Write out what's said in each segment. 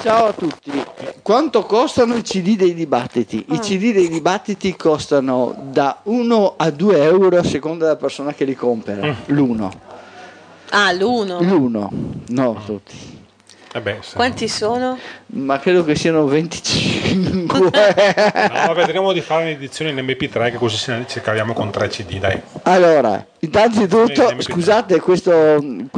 Ciao a tutti. Quanto costano i CD dei dibattiti? I CD dei dibattiti costano da 1 a 2 euro a seconda della persona che li compra. L'uno. Ah, l'uno? L'uno, no tutti. Quanti sono? Ma credo che siano 25. No, vedremo di fare un'edizione in MP3 che così ci caviamo con 3 CD, dai. Allora, innanzitutto, scusate, questa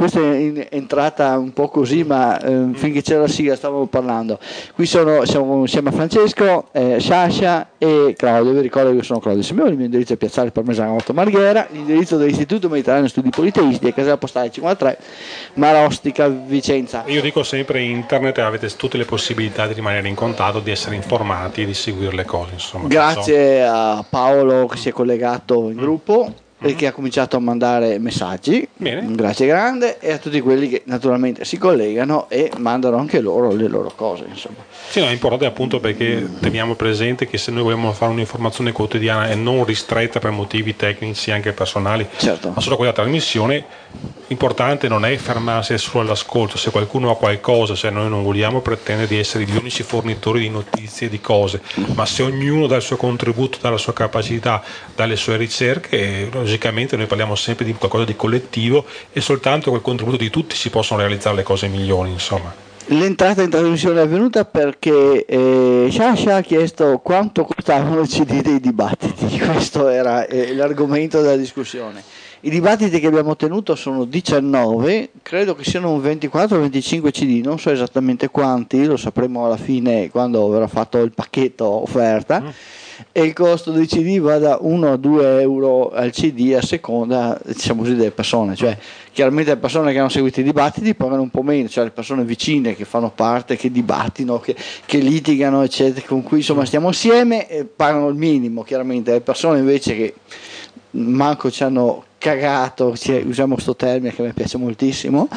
è entrata un po' così, ma finché c'era la sigla stavamo parlando. Qui siamo insieme a Francesco, Sasha e Claudio. Vi ricordo che io sono Claudio Simeoni, il mio indirizzo è Piazzale Parmesano 8 Marghera, l'indirizzo dell'Istituto Mediterraneo Studi Politeisti è Casella Postale 53 Marostica, Vicenza. Io dico sempre internet, avete tutte le possibilità di rimanere in contatto, di essere informati e di seguire le cose, insomma. Grazie a Paolo che si è collegato in gruppo e che ha cominciato a mandare messaggi. Bene. Grazie grande, e a tutti quelli che naturalmente si collegano e mandano anche loro le loro cose, insomma. Sì, no, è importante appunto perché teniamo presente che se noi vogliamo fare un'informazione quotidiana e non ristretta per motivi tecnici anche personali, certo, ma solo quella trasmissione, l'importante non è fermarsi solo all'ascolto. Se qualcuno ha qualcosa, cioè noi non vogliamo pretendere di essere gli unici fornitori di notizie e di cose, ma se ognuno dà il suo contributo, dà la sua capacità, dà le sue ricerche, logicamente noi parliamo sempre di qualcosa di collettivo e soltanto col contributo di tutti si possono realizzare le cose migliori, insomma. L'entrata in trasmissione è avvenuta perché Sasha ha chiesto quanto costavano i CD dei dibattiti. Questo era l'argomento della discussione. I dibattiti che abbiamo tenuto sono 19, credo che siano un 24 o 25 CD, non so esattamente quanti, lo sapremo alla fine quando verrà fatto il pacchetto offerta. E il costo dei CD va da 1 a 2 euro al CD a seconda, diciamo così, delle persone. Cioè, chiaramente le persone che hanno seguito i dibattiti pagano un po' meno, cioè le persone vicine che fanno parte, che dibattino, che litigano, eccetera, con cui insomma stiamo assieme, pagano il minimo. Chiaramente le persone invece che manco ci hanno cagato, usiamo questo termine che a me piace moltissimo,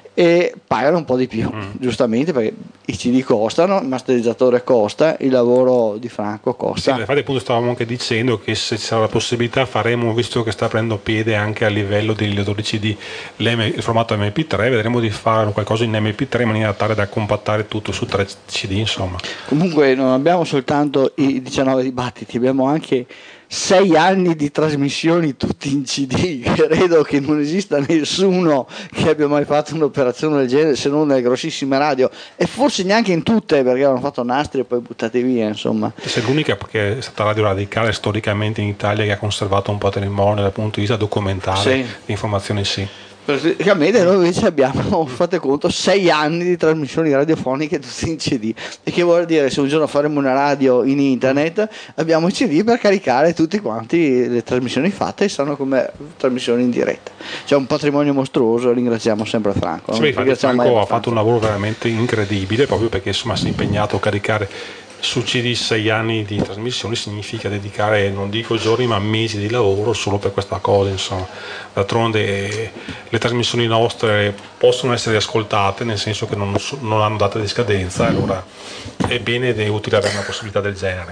e pagano un po' di più, giustamente, perché i CD costano, il masterizzatore costa, il lavoro di Franco costa. Sì, infatti appunto stavamo anche dicendo che se c'è la possibilità faremo, visto che sta prendendo piede anche a livello degli lettori CD il formato MP3, vedremo di fare qualcosa in MP3 in maniera tale da compattare tutto su 3 CD, insomma. Comunque non abbiamo soltanto i 19 dibattiti, abbiamo anche 6 anni di trasmissioni tutti in CD. Credo che non esista nessuno che abbia mai fatto un'operazione del genere, se non nelle grossissime radio, e forse neanche in tutte, perché hanno fatto nastri e poi buttati via, insomma. È l'unica, perché è stata Radio Radicale storicamente in Italia che ha conservato un patrimonio dal punto di vista documentale, sì, di informazioni, sì. Praticamente noi invece abbiamo, fate conto, 6 anni di trasmissioni radiofoniche tutti in CD, e che vuol dire, se un giorno faremo una radio in internet abbiamo i CD per caricare tutti quanti le trasmissioni fatte, e stanno come trasmissioni in diretta. C'è un patrimonio mostruoso, ringraziamo sempre Franco. Sì, Franco ha fatto un lavoro veramente incredibile, proprio perché insomma si è impegnato a caricare su CD 6 anni di trasmissioni, significa dedicare, non dico giorni, ma mesi di lavoro solo per questa cosa, insomma. D'altronde le trasmissioni nostre possono essere ascoltate, nel senso che non hanno data di scadenza, allora è bene ed è utile avere una possibilità del genere.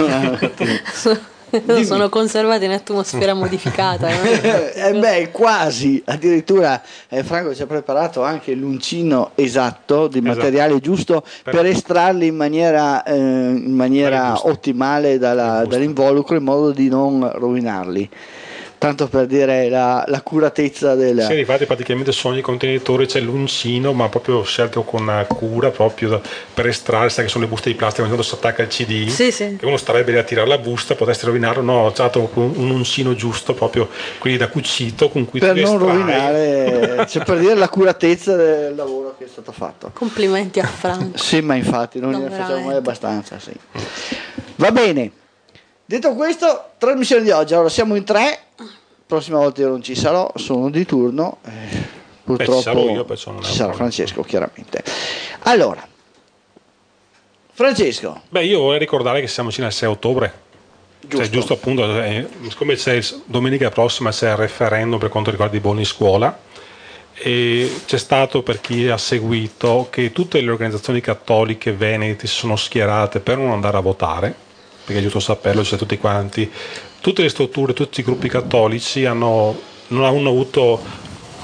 Sono conservate in atmosfera modificata. Quasi, addirittura Franco ci ha preparato anche l'uncino esatto di materiale giusto per estrarli in maniera ottimale dall'involucro, in modo di non rovinarli. Tanto per dire la curatezza del... Sì, infatti praticamente su ogni contenitore c'è l'uncino, ma proprio scelto con una cura proprio per estrarre, sai che sono le buste di plastica, quando si attacca il CD, sì. Che uno starebbe lì a tirare la busta, potresti rovinarlo, no, ho usato un uncino giusto, proprio quelli da cucito, con cui per non rovinare, cioè per dire la curatezza del lavoro che è stato fatto. Complimenti a Franco. Sì, ma infatti non ne facciamo mai abbastanza, sì. Va bene. Detto questo, trasmissione di oggi, allora siamo in 3, prossima volta io non ci sarò, sono di turno, purtroppo ci sarà Francesco, chiaramente. Allora, Francesco. Io vorrei ricordare che siamo vicino al 6 ottobre, giusto appunto, siccome domenica prossima c'è il referendum per quanto riguarda i buoni scuola, e c'è stato, per chi ha seguito, che tutte le organizzazioni cattoliche veneti si sono schierate per non andare a votare, perché è giusto saperlo, cioè tutti quanti, tutte le strutture, tutti i gruppi cattolici non hanno avuto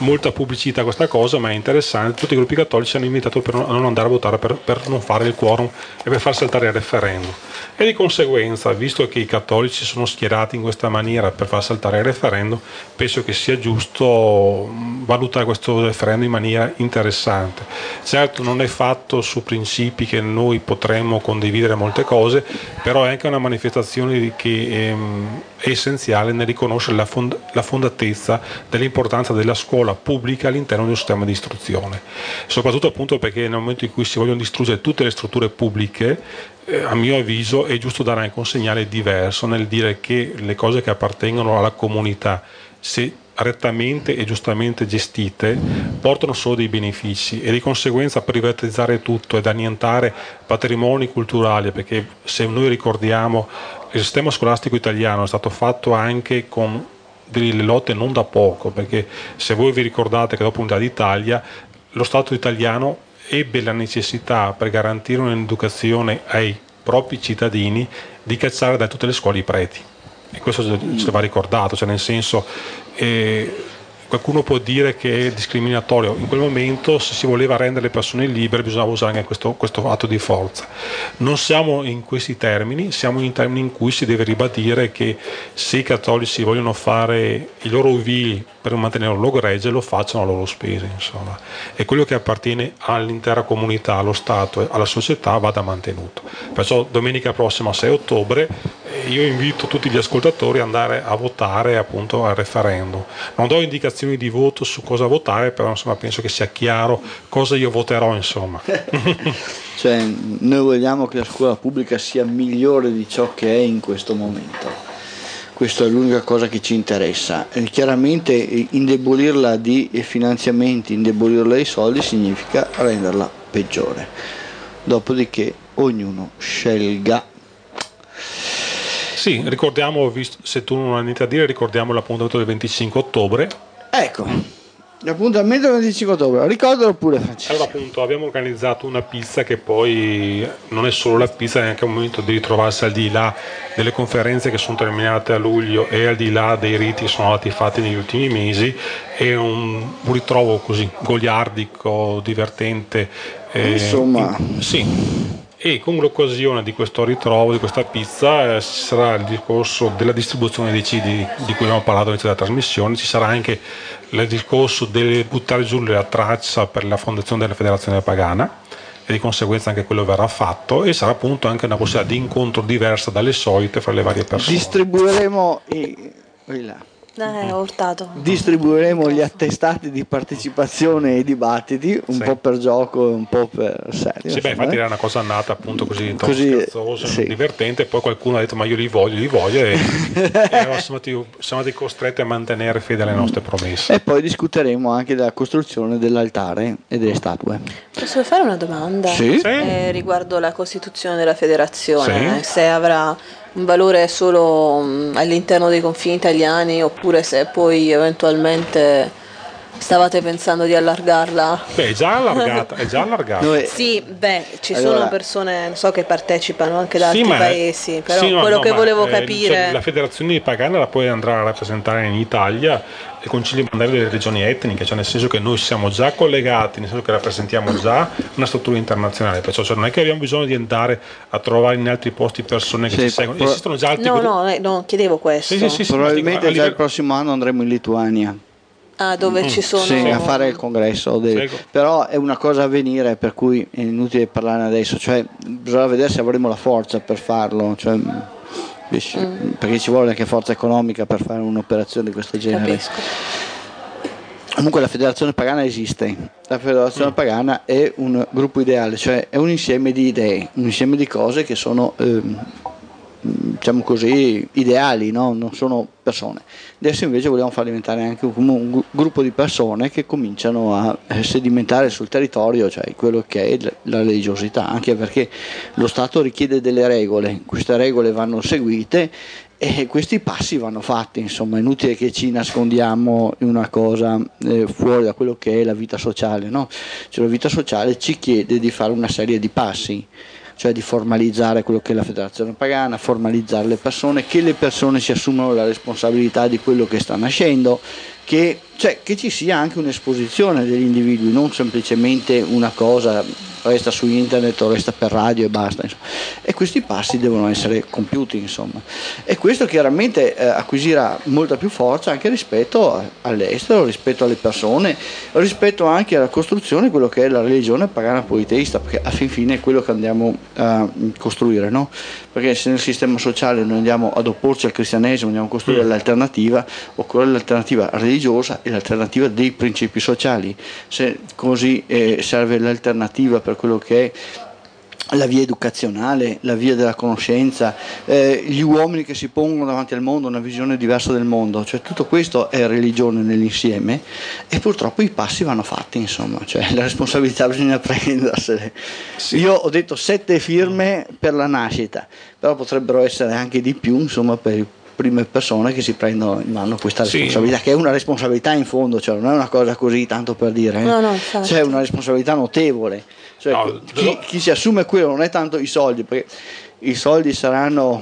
molta pubblicità a questa cosa, ma è interessante. Tutti i gruppi cattolici hanno invitato a non andare a votare per non fare il quorum e per far saltare il referendum. E di conseguenza, visto che i cattolici sono schierati in questa maniera per far saltare il referendum, penso che sia giusto valutare questo referendum in maniera interessante. Certo, non è fatto su principi che noi potremmo condividere molte cose, però è anche una manifestazione che è essenziale nel riconoscere la fondatezza dell'importanza della scuola pubblica all'interno di un sistema di istruzione, soprattutto appunto perché nel momento in cui si vogliono distruggere tutte le strutture pubbliche, a mio avviso è giusto dare anche un segnale diverso nel dire che le cose che appartengono alla comunità, se rettamente e giustamente gestite, portano solo dei benefici, e di conseguenza privatizzare tutto ed annientare patrimoni culturali, perché se noi ricordiamo il sistema scolastico italiano è stato fatto anche con delle lotte non da poco, perché se voi vi ricordate che dopo l'unità d'Italia lo Stato italiano ebbe la necessità, per garantire un'educazione ai propri cittadini, di cacciare da tutte le scuole i preti, e questo se va ricordato, cioè nel senso, qualcuno può dire che è discriminatorio. In quel momento, se si voleva rendere le persone libere, bisognava usare anche questo atto di forza. Non siamo in questi termini, siamo in termini in cui si deve ribadire che se i cattolici vogliono fare i loro uvi per mantenere il loro gregge, lo facciano a loro spese, insomma. E quello che appartiene all'intera comunità, allo Stato e alla società vada mantenuto. Perciò domenica prossima, 6 ottobre, io invito tutti gli ascoltatori ad andare a votare appunto al referendum. Non do indicazioni di voto su cosa votare, però insomma penso che sia chiaro cosa io voterò, insomma. Cioè, noi vogliamo che la scuola pubblica sia migliore di ciò che è in questo momento. Questa è l'unica cosa che ci interessa. Chiaramente indebolirla di finanziamenti, indebolirla di soldi significa renderla peggiore. Dopodiché ognuno scelga. Sì, ricordiamo, se tu non hai niente a dire, ricordiamo l'appuntamento del 25 ottobre. Ecco, l'appuntamento del 25 ottobre, ricordalo pure Francesco. Allora appunto abbiamo organizzato una pizza che poi non è solo la pizza, è anche un momento di ritrovarsi al di là delle conferenze che sono terminate a luglio e al di là dei riti che sono stati fatti negli ultimi mesi. È un ritrovo così goliardico, divertente. Insomma. Sì. E con l'occasione di questo ritrovo, di questa pizza, ci sarà il discorso della distribuzione dei CD di cui abbiamo parlato all'inizio della trasmissione, ci sarà anche il discorso di buttare giù la traccia per la fondazione della Federazione Pagana, e di conseguenza anche quello verrà fatto, e sarà appunto anche una possibilità di incontro diversa dalle solite fra le varie persone. Distribuiremo ho urtato. Distribuiremo gli attestati di partecipazione ai dibattiti, un po' per gioco e un po' per serio. Sì, infatti era una cosa nata appunto così scherzosa, sì, divertente, e poi qualcuno ha detto ma io li voglio e siamo stati costretti a mantenere fede alle nostre promesse. E poi discuteremo anche della costruzione dell'altare e delle statue. Posso fare una domanda? Sì. Riguardo la costituzione della federazione, sì, se avrà un valore solo all'interno dei confini italiani, oppure se poi eventualmente stavate pensando di allargarla? Beh, è già allargata. Sì, ci sono persone, so che partecipano anche da altri paesi, però quello che volevo capire... Cioè, la federazione di Pagana la poi andrà a rappresentare in Italia il concilio mondiale delle regioni etniche, cioè nel senso che noi siamo già collegati, nel senso che rappresentiamo già una struttura internazionale, perciò non è che abbiamo bisogno di andare a trovare in altri posti persone che ci seguono, esistono già altri no, chiedevo questo. Sì, probabilmente già il prossimo anno andremo in Lituania. Dove ci sono a fare il congresso però è una cosa a venire, per cui è inutile parlarne adesso, cioè bisogna vedere se avremo la forza per farlo, cioè, perché ci vuole anche forza economica per fare un'operazione di questo genere. Capisco. Comunque la Federazione Pagana esiste, la Federazione Pagana è un gruppo ideale, cioè è un insieme di idee, un insieme di cose che sono diciamo così ideali, no? Non sono persone. Adesso invece vogliamo far diventare anche un gruppo di persone che cominciano a sedimentare sul territorio, cioè quello che è la religiosità, anche perché lo Stato richiede delle regole, queste regole vanno seguite e questi passi vanno fatti, insomma è inutile che ci nascondiamo in una cosa fuori da quello che è la vita sociale, no? Cioè, la vita sociale ci chiede di fare una serie di passi. cioè di formalizzare quello che è la federazione pagana, formalizzare le persone, che le persone si assumano la responsabilità di quello che sta nascendo, che ci sia anche un'esposizione degli individui, non semplicemente una cosa resta su internet o resta per radio e basta, insomma. E questi passi devono essere compiuti, insomma. E questo chiaramente acquisirà molta più forza anche rispetto all'estero, rispetto alle persone, rispetto anche alla costruzione di quello che è la religione pagana politeista, perché a fin fine è quello che andiamo a costruire, no? Perché se nel sistema sociale noi andiamo ad opporci al cristianesimo, andiamo a costruire l'alternativa, occorre l'alternativa religiosa e l'alternativa dei principi sociali. Se così serve l'alternativa per quello che è la via educazionale, la via della conoscenza, gli uomini che si pongono davanti al mondo, una visione diversa del mondo, cioè tutto questo è religione nell'insieme, e purtroppo i passi vanno fatti, insomma, cioè la responsabilità bisogna prendersele. Sì. Io ho detto 7 firme per la nascita, però potrebbero essere anche di più, insomma, per i prime persone che si prendono in mano questa responsabilità, che è una responsabilità in fondo, cioè non è una cosa così tanto per dire, No, c'è una responsabilità notevole, cioè, chi si assume quello non è tanto i soldi, perché i soldi saranno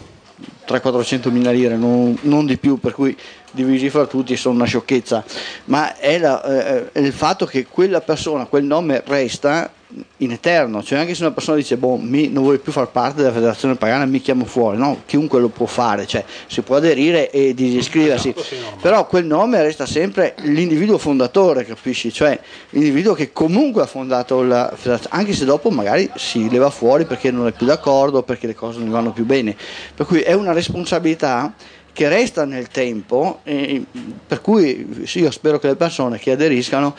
300-400 mila lire, non di più, per cui divisi fra tutti sono una sciocchezza, ma è il fatto che quella persona, quel nome resta in eterno, cioè anche se una persona dice non vuoi più far parte della federazione pagana, mi chiamo fuori, no, chiunque lo può fare, cioè si può aderire e disiscriversi, però quel nome resta sempre l'individuo fondatore, capisci? Cioè l'individuo che comunque ha fondato la federazione, anche se dopo magari si leva fuori perché non è più d'accordo, perché le cose non vanno più bene, per cui è una responsabilità che resta nel tempo, per cui sì, io spero che le persone che aderiscano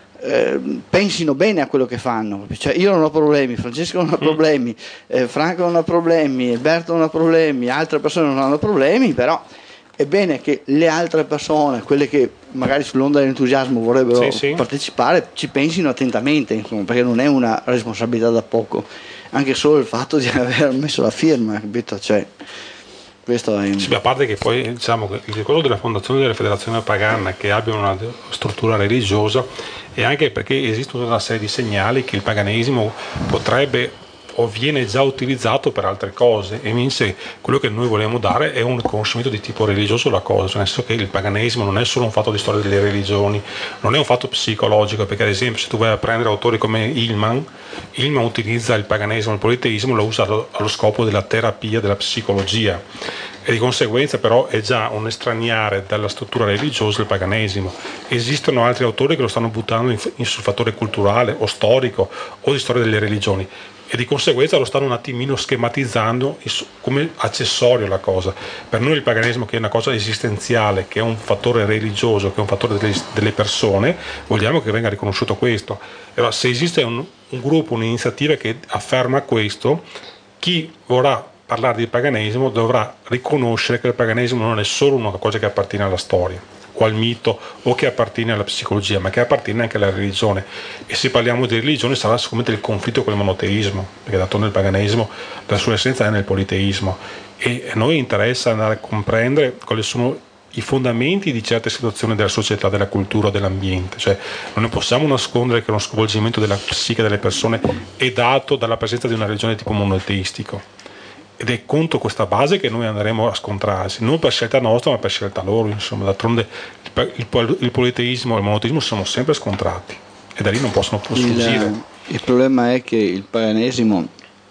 pensino bene a quello che fanno, cioè io non ho problemi, Francesco non ha problemi, Franco non ha problemi, Alberto non ha problemi, altre persone non hanno problemi, però è bene che le altre persone, quelle che magari sull'onda dell'entusiasmo vorrebbero partecipare, ci pensino attentamente, insomma, perché non è una responsabilità da poco, anche solo il fatto di aver messo la firma, capito? Cioè, questo è... Sì, a parte che poi diciamo che il ricordo della fondazione della federazione pagana che abbia una struttura religiosa è anche perché esiste una serie di segnali che il paganesimo potrebbe o viene già utilizzato per altre cose, e in sé quello che noi vogliamo dare è un riconoscimento di tipo religioso alla cosa, cioè nel senso che il paganesimo non è solo un fatto di storia delle religioni, non è un fatto psicologico, perché ad esempio se tu vai a prendere autori come Hillman utilizza il paganesimo, il politeismo, lo usa allo scopo della terapia, della psicologia, e di conseguenza però è già un estraniare dalla struttura religiosa del paganesimo. Esistono altri autori che lo stanno buttando sul fattore culturale o storico o di storia delle religioni, e di conseguenza lo stanno un attimino schematizzando come accessorio alla cosa. Per noi il paganesimo, che è una cosa esistenziale, che è un fattore religioso, che è un fattore delle persone, vogliamo che venga riconosciuto questo. Allora, se esiste un gruppo, un'iniziativa che afferma questo, chi vorrà parlare di paganesimo dovrà riconoscere che il paganesimo non è solo una cosa che appartiene alla storia o al mito o che appartiene alla psicologia, ma che appartiene anche alla religione. E se parliamo di religione sarà sicuramente il conflitto con il monoteismo, perché d'altronde il paganesimo la sua essenza è nel politeismo, e a noi interessa andare a comprendere quali sono i fondamenti di certe situazioni della società, della cultura, dell'ambiente. Cioè non ne possiamo nascondere che lo sconvolgimento della psiche delle persone è dato dalla presenza di una religione di tipo monoteistico, ed è contro questa base che noi andremo a scontrarsi, non per scelta nostra ma per scelta loro, insomma. D'altronde il politeismo e il monoteismo sono sempre scontrati e da lì non possono più sfuggire. Il problema è che il paganesimo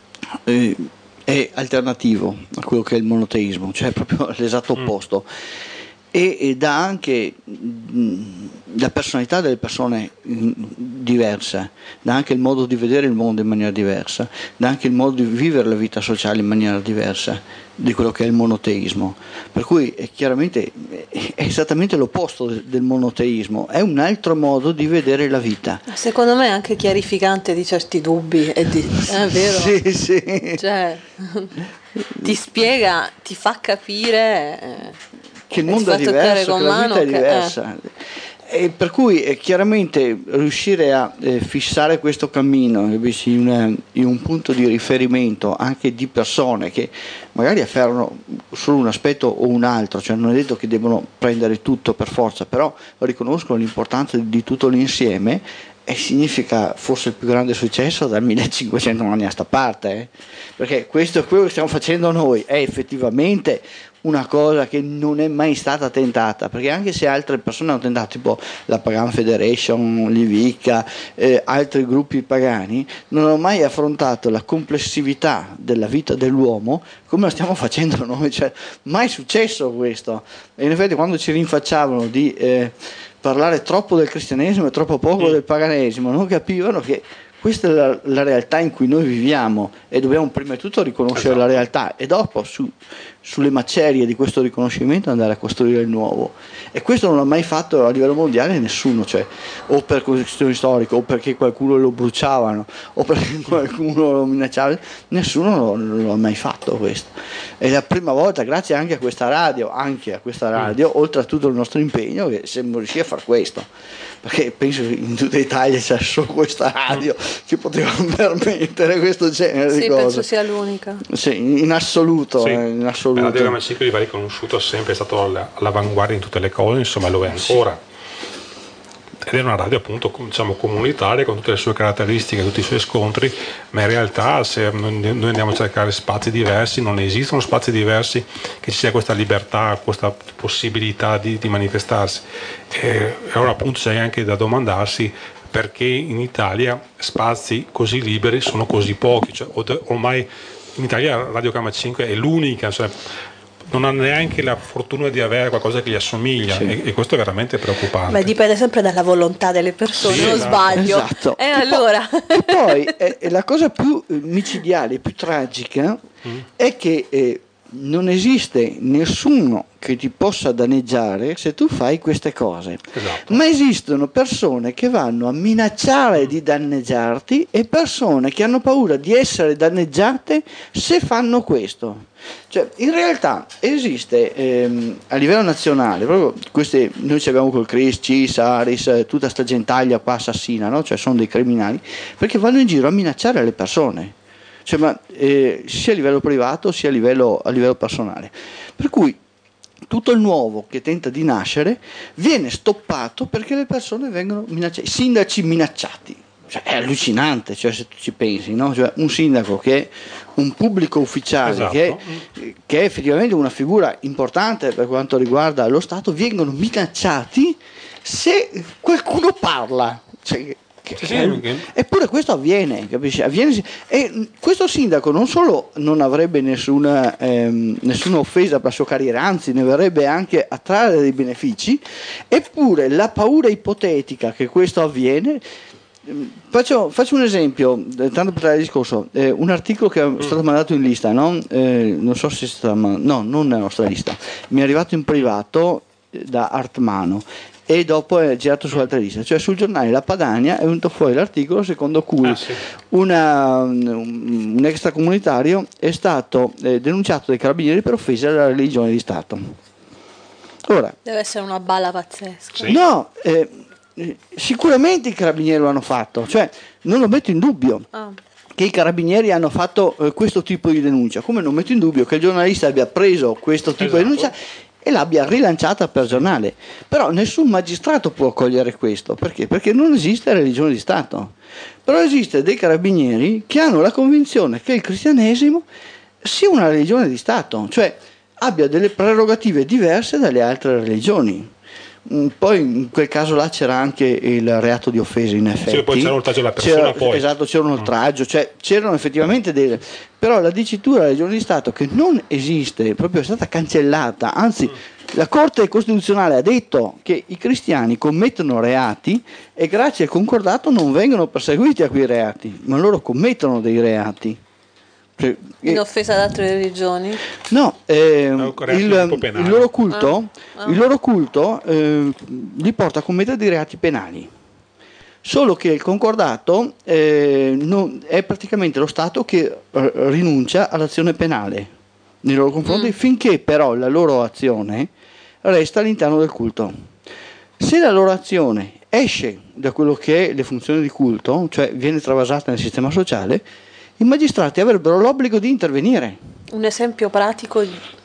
è alternativo a quello che è il monoteismo, cioè proprio l'esatto opposto, e dà anche la personalità delle persone diversa, dà anche il modo di vedere il mondo in maniera diversa, dà anche il modo di vivere la vita sociale in maniera diversa di quello che è il monoteismo, per cui chiaramente è esattamente l'opposto del monoteismo, è un altro modo di vedere la vita. Secondo me è anche chiarificante di certi dubbi, è vero? Sì. Cioè, ti spiega, ti fa capire che il mondo è diverso, che la vita è diversa. E per cui chiaramente riuscire a fissare questo cammino in un punto di riferimento anche di persone che magari afferrano solo un aspetto o un altro, cioè non è detto che devono prendere tutto per forza, però riconoscono l'importanza di tutto l'insieme, e significa forse il più grande successo dal 1500 anni a sta parte, perché questo è quello che stiamo facendo noi, è effettivamente una cosa che non è mai stata tentata, perché anche se altre persone hanno tentato, tipo la Pagan Federation, l'Ivica, altri gruppi pagani, non hanno mai affrontato la complessività della vita dell'uomo come lo stiamo facendo noi, cioè mai successo questo. E in effetti quando ci rinfacciavano di parlare troppo del cristianesimo e troppo poco del paganesimo, non capivano che questa è la realtà in cui noi viviamo e dobbiamo prima di tutto riconoscere la realtà e dopo sulle macerie di questo riconoscimento andare a costruire il nuovo. E questo non l'ha mai fatto a livello mondiale nessuno, cioè o per questioni storiche o perché qualcuno lo bruciavano o perché qualcuno lo minacciava, nessuno non l'ha mai fatto questo. È la prima volta, grazie anche a questa radio, oltre a tutto il nostro impegno, che siamo riusciti a fare questo, perché penso che in tutta Italia c'è solo questa radio che poteva permettere questo genere di cose. Sì, penso sia l'unica. Sì, in assoluto. Sì. In assoluto. La Radio Gamma 5 va riconosciuto sempre, è stato all'avanguardia in tutte le cose, insomma lo è ancora. Ed è una radio appunto, diciamo, comunitaria, con tutte le sue caratteristiche, tutti i suoi scontri, ma in realtà se noi andiamo a cercare spazi diversi, non esistono spazi diversi che ci sia questa libertà, questa possibilità di manifestarsi. E allora appunto c'è anche da domandarsi perché in Italia spazi così liberi sono così pochi, cioè, ormai in Italia Radio Gamma 5 è l'unica, cioè, non ha neanche la fortuna di avere qualcosa che gli assomiglia, e questo è veramente preoccupante. Beh, dipende sempre dalla volontà delle persone, non sbaglio. Esatto. Allora. E poi la cosa più micidiale, più tragica è che non esiste nessuno che ti possa danneggiare se tu fai queste cose. Esatto. Ma esistono persone che vanno a minacciare di danneggiarti e persone che hanno paura di essere danneggiate se fanno questo. Cioè, in realtà esiste a livello nazionale, proprio queste, noi ci abbiamo col CRIS, CIS, ARIS, tutta sta gentaglia qua assassina, no? Cioè sono dei criminali, perché vanno in giro a minacciare le persone. Cioè, ma, sia a livello privato sia a livello personale, per cui tutto il nuovo che tenta di nascere viene stoppato perché le persone vengono minacciate, sindaci minacciati, cioè, è allucinante, cioè, se tu ci pensi, no? Cioè, un sindaco che è un pubblico ufficiale, esatto, che è effettivamente una figura importante per quanto riguarda lo Stato, vengono minacciati se qualcuno parla, cioè, eppure questo avviene, capisci? E questo sindaco non solo non avrebbe nessuna offesa per la sua carriera, anzi ne verrebbe anche a trarre dei benefici, eppure la paura ipotetica che questo avviene. Faccio un esempio, tanto per il discorso, un articolo che è stato mandato in lista, no? Non so se no, non nella nostra lista, mi è arrivato in privato da Artmano e dopo è girato su altre liste, cioè sul giornale La Padania è venuto fuori l'articolo secondo cui un extracomunitario è stato denunciato dai carabinieri per offesa alla religione di Stato. Ora, deve essere una balla pazzesca. Sì. No, sicuramente i carabinieri lo hanno fatto, cioè non lo metto in dubbio che i carabinieri hanno fatto questo tipo di denuncia, come non metto in dubbio che il giornalista abbia preso questo tipo di denuncia e l'abbia rilanciata per giornale, però nessun magistrato può cogliere questo, perché non esiste religione di Stato, però esiste dei carabinieri che hanno la convinzione che il cristianesimo sia una religione di Stato, cioè abbia delle prerogative diverse dalle altre religioni. Poi in quel caso là c'era anche il reato di offesa, in effetti. Sì, poi c'era oltraggio alla persona, esatto, c'era un oltraggio, cioè c'erano effettivamente delle. Però la dicitura della religione di Stato, che non esiste, proprio è stata cancellata, anzi la Corte Costituzionale ha detto che i cristiani commettono reati e grazie al concordato non vengono perseguiti a quei reati, ma loro commettono dei reati. In offesa ad altre religioni? No, il loro culto, li porta a commettere dei reati penali. Solo che il concordato è praticamente lo Stato che rinuncia all'azione penale nei loro confronti finché però la loro azione resta all'interno del culto. Se la loro azione esce da quello che è le funzioni di culto, cioè viene travasata nel sistema sociale, i magistrati avrebbero l'obbligo di intervenire. Un esempio pratico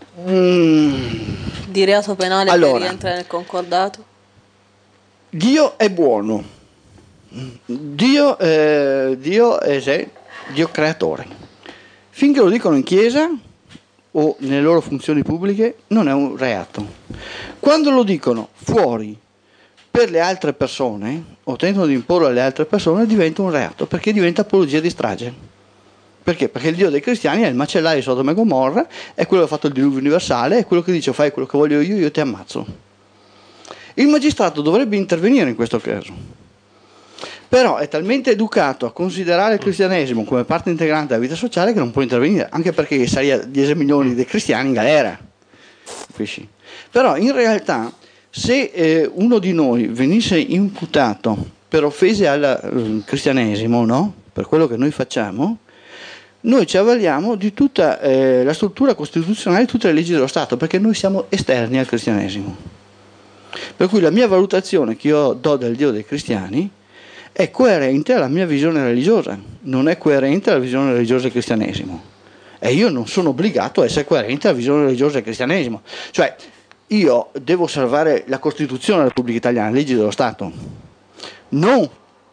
di reato penale che rientra nel concordato? Dio è buono, Dio è Dio creatore. Finché lo dicono in chiesa o nelle loro funzioni pubbliche non è un reato. Quando lo dicono fuori per le altre persone o tentano di imporlo alle altre persone diventa un reato, perché diventa apologia di strage. Perché? Perché il Dio dei cristiani è il macellaio di Sodoma e Gomorra, è quello che ha fatto il diluvio universale, è quello che dice fai quello che voglio io ti ammazzo. Il magistrato dovrebbe intervenire in questo caso, però è talmente educato a considerare il cristianesimo come parte integrante della vita sociale che non può intervenire, anche perché sarebbe 10 milioni di cristiani in galera. Capisci? Però in realtà se uno di noi venisse imputato per offese al cristianesimo, no? Per quello che noi facciamo, noi ci avvaliamo di tutta la struttura costituzionale, di tutte le leggi dello Stato, perché noi siamo esterni al cristianesimo. Per cui la mia valutazione che io do del Dio dei cristiani è coerente alla mia visione religiosa, non è coerente alla visione religiosa del cristianesimo. E io non sono obbligato a essere coerente alla visione religiosa del cristianesimo. Cioè, io devo osservare la Costituzione della Repubblica Italiana, le leggi dello Stato, non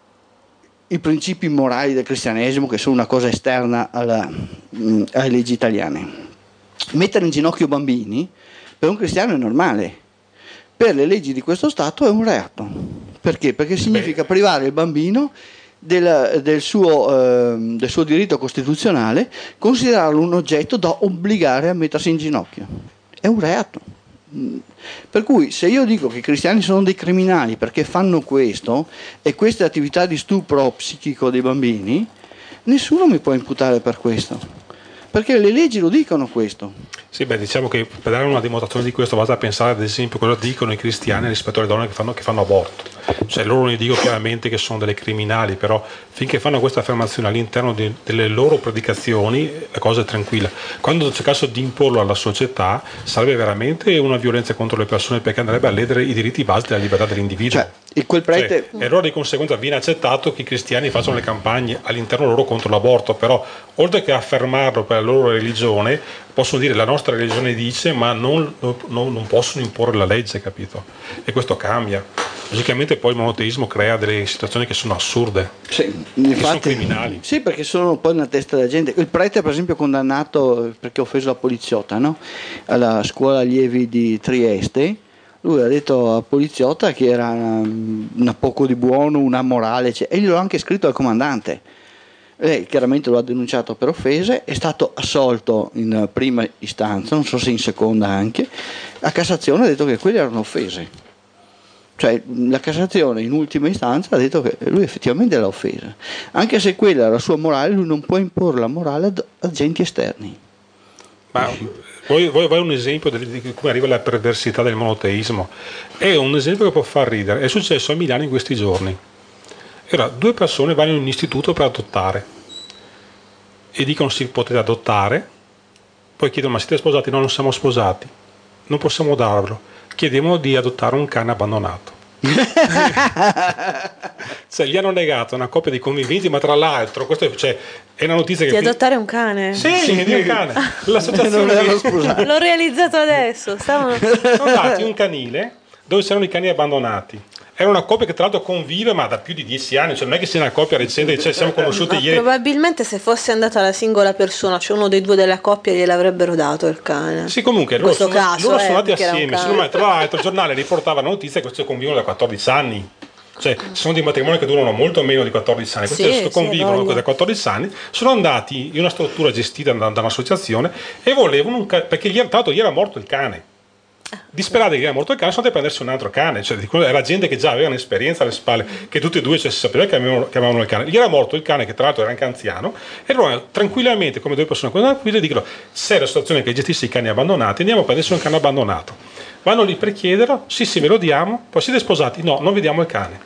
i principi morali del cristianesimo che sono una cosa esterna alle leggi italiane. Mettere in ginocchio bambini per un cristiano è normale, per le leggi di questo Stato è un reato. Perché? Perché significa privare il bambino del suo diritto costituzionale, considerarlo un oggetto da obbligare a mettersi in ginocchio. È un reato. Per cui se io dico che i cristiani sono dei criminali perché fanno questo e queste attività di stupro psichico dei bambini, nessuno mi può imputare per questo, perché le leggi lo dicono questo. Sì, diciamo che per dare una dimostrazione di questo basta pensare ad esempio cosa dicono i cristiani rispetto alle donne che fanno aborto. Cioè loro ne dicono chiaramente che sono delle criminali, però finché fanno questa affermazione all'interno delle loro predicazioni la cosa è tranquilla. Quando cercassero di imporlo alla società sarebbe veramente una violenza contro le persone, perché andrebbe a ledere i diritti base della libertà dell'individuo. Quel prete... E allora di conseguenza viene accettato che i cristiani facciano le campagne all'interno loro contro l'aborto, però oltre che affermarlo per la loro religione possono dire la nostra religione dice, ma non possono imporre la legge, capito? E questo cambia. Logicamente poi il monoteismo crea delle situazioni che sono assurde, infatti, sono criminali. Sì, perché sono poi nella testa della gente. Il prete per esempio condannato perché ha offeso la poliziotta, no? Alla scuola allievi di Trieste, lui ha detto a poliziotta che era una poco di buono, una morale, e glielo ha anche scritto al comandante. Lei chiaramente lo ha denunciato per offese, è stato assolto in prima istanza, non so se in seconda anche, a Cassazione ha detto che quelle erano offese. Cioè la Cassazione in ultima istanza ha detto che lui effettivamente l'ha offesa, anche se quella era la sua morale, lui non può imporre la morale ad agenti esterni. Ma vuoi un esempio di come arriva la perversità del monoteismo? È un esempio che può far ridere, è successo a Milano in questi giorni. Ora, 2 persone vanno in un istituto per adottare e dicono sì, potete adottare, poi chiedono ma siete sposati? No, non siamo sposati, non possiamo darvelo, chiediamo di adottare un cane abbandonato. Cioè gli hanno negato una coppia di conviventi, ma tra l'altro questo è una notizia che adottare un cane? Sì, di un cane. L'associazione l'ho realizzato adesso, sono andati in un canile dove c'erano i cani abbandonati. Era una coppia che tra l'altro convive ma da più di 10 anni, cioè non è che sia una coppia recente, cioè siamo conosciuti ieri. Probabilmente se fosse andata la singola persona, cioè uno dei 2 della coppia, gliel'avrebbero dato il cane. Sì, comunque loro sono andati assieme, tra l'altro il giornale riportava la notizia che questi convivono da 14 anni. Cioè sono dei matrimoni che durano molto meno di 14 anni, questi convivono da 14 anni, sono andati in una struttura gestita da un'associazione e volevano perché tra l'altro gli era morto il cane. Disperati che era morto il cane, sono andati a prendersi un altro cane, cioè era gente che già aveva un'esperienza alle spalle, che tutti e 2 si sapeva che avevano il cane. Gli era morto il cane, che tra l'altro era anche anziano, e loro tranquillamente, come 2 persone tranquille, dicono: se è la situazione che gestisce i cani abbandonati, andiamo a prendersi un cane abbandonato. Vanno lì per chiederlo, sì, ve lo diamo, poi siete sposati? No, non vi diamo il cane.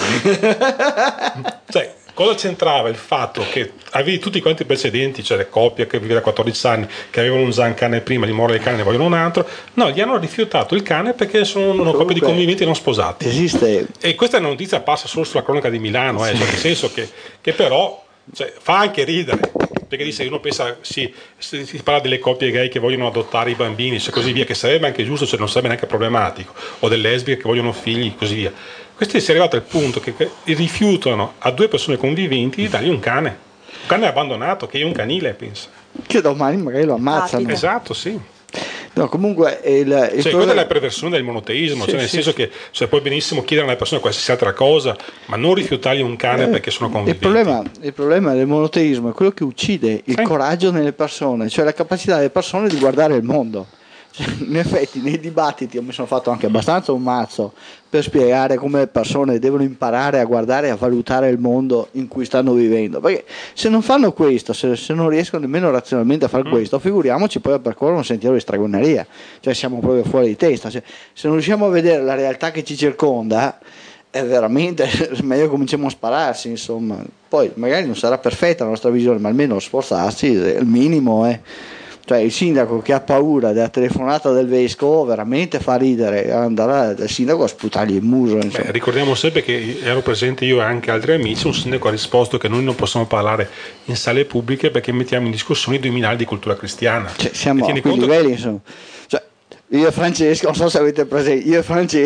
Cioè, cosa c'entrava il fatto che avevi tutti quanti i precedenti, cioè le coppie che vivevano da 14 anni, che avevano un cane prima, gli muore il cane, ne vogliono un altro? No, gli hanno rifiutato il cane perché sono una coppia di conviventi non sposati. Esiste. E questa è una notizia passa solo sulla cronaca di Milano, cioè, nel senso che però fa anche ridere. Perché dice uno pensa, si parla delle coppie gay che vogliono adottare i bambini, cioè così via, che sarebbe anche giusto, cioè non sarebbe neanche problematico, o delle lesbiche che vogliono figli, così via. Questi si è arrivato al punto che rifiutano a due persone conviventi di dargli un cane abbandonato, che è un canile, pensa. Che domani magari lo ammazzano. Esatto, sì. No, comunque questa è la perversione del monoteismo, sì, nel senso che puoi benissimo chiedere a una persona qualsiasi altra cosa, ma non rifiutargli un cane perché sono conviventi. Il problema del monoteismo è quello che uccide il coraggio nelle persone, cioè la capacità delle persone di guardare il mondo. In effetti nei dibattiti io mi sono fatto anche abbastanza un mazzo per spiegare come le persone devono imparare a guardare e a valutare il mondo in cui stanno vivendo, perché se non fanno questo, se non riescono nemmeno razionalmente a fare questo, figuriamoci poi a percorrere un sentiero di stregoneria, cioè siamo proprio fuori di testa, se non riusciamo a vedere la realtà che ci circonda è veramente meglio cominciamo a spararsi, insomma. Poi magari non sarà perfetta la nostra visione, ma almeno sforzarsi è il minimo. Cioè il sindaco che ha paura della telefonata del vescovo veramente fa ridere, andare dal sindaco a sputargli il muso. Ricordiamo sempre che ero presente io e anche altri amici, un sindaco ha risposto che noi non possiamo parlare in sale pubbliche perché mettiamo in discussione i 2000 anni di cultura cristiana. Cioè, siamo a quei livelli, insomma. Io e Francesco, non so se avete presente, io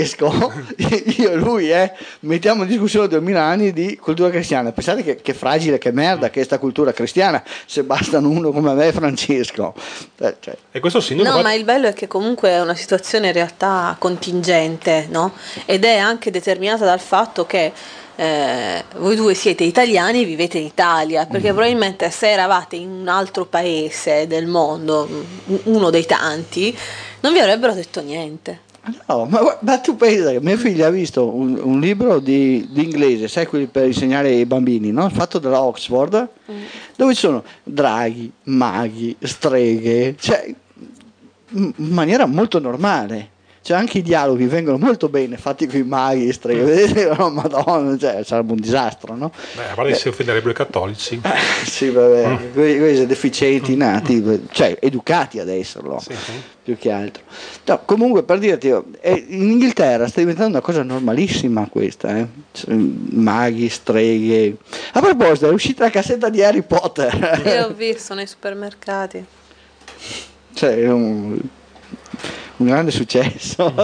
e lui mettiamo in discussione 2000 anni di cultura cristiana. Pensate che fragile, che merda che è sta cultura cristiana, se bastano uno come me e Francesco. E questo sindaco ma il bello è che comunque è una situazione in realtà contingente, no? Ed è anche determinata dal fatto che voi due siete italiani e vivete in Italia, perché probabilmente se eravate in un altro paese del mondo, uno dei tanti, non vi avrebbero detto niente. No, ma tu pensa che mia figlia ha visto un libro di inglese, sai, quelli per insegnare ai bambini, no? Fatto da Oxford, dove ci sono draghi, maghi, streghe, cioè in maniera molto normale. Cioè anche i dialoghi vengono molto bene fatti con i maghi e streghe, vedete, no, madonna, cioè, sarebbe un disastro, no? A parte si offenderebbero i cattolici. Sì, vabbè, quei deficienti nati, cioè educati ad esserlo, sì. Più che altro. No, comunque per dirti, in Inghilterra sta diventando una cosa normalissima questa, maghi, streghe. A proposito, è uscita la cassetta di Harry Potter. Io l'ho visto nei supermercati. Cioè, è un grande successo.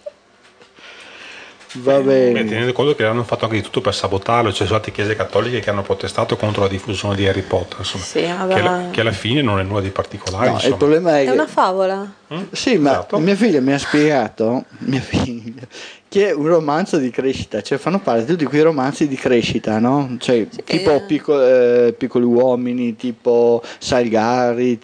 Va bene. Tenendo conto che hanno fatto anche di tutto per sabotarlo, cioè sono state chiese cattoliche che hanno protestato contro la diffusione di Harry Potter, insomma, sì, che alla fine non è nulla di particolare. No, il problema è una favola. Sì, ma mia figlia mi ha spiegato che è un romanzo di crescita, cioè fanno parte di tutti quei romanzi di crescita, no? Cioè, sì, tipo Piccoli Uomini, tipo Salgari,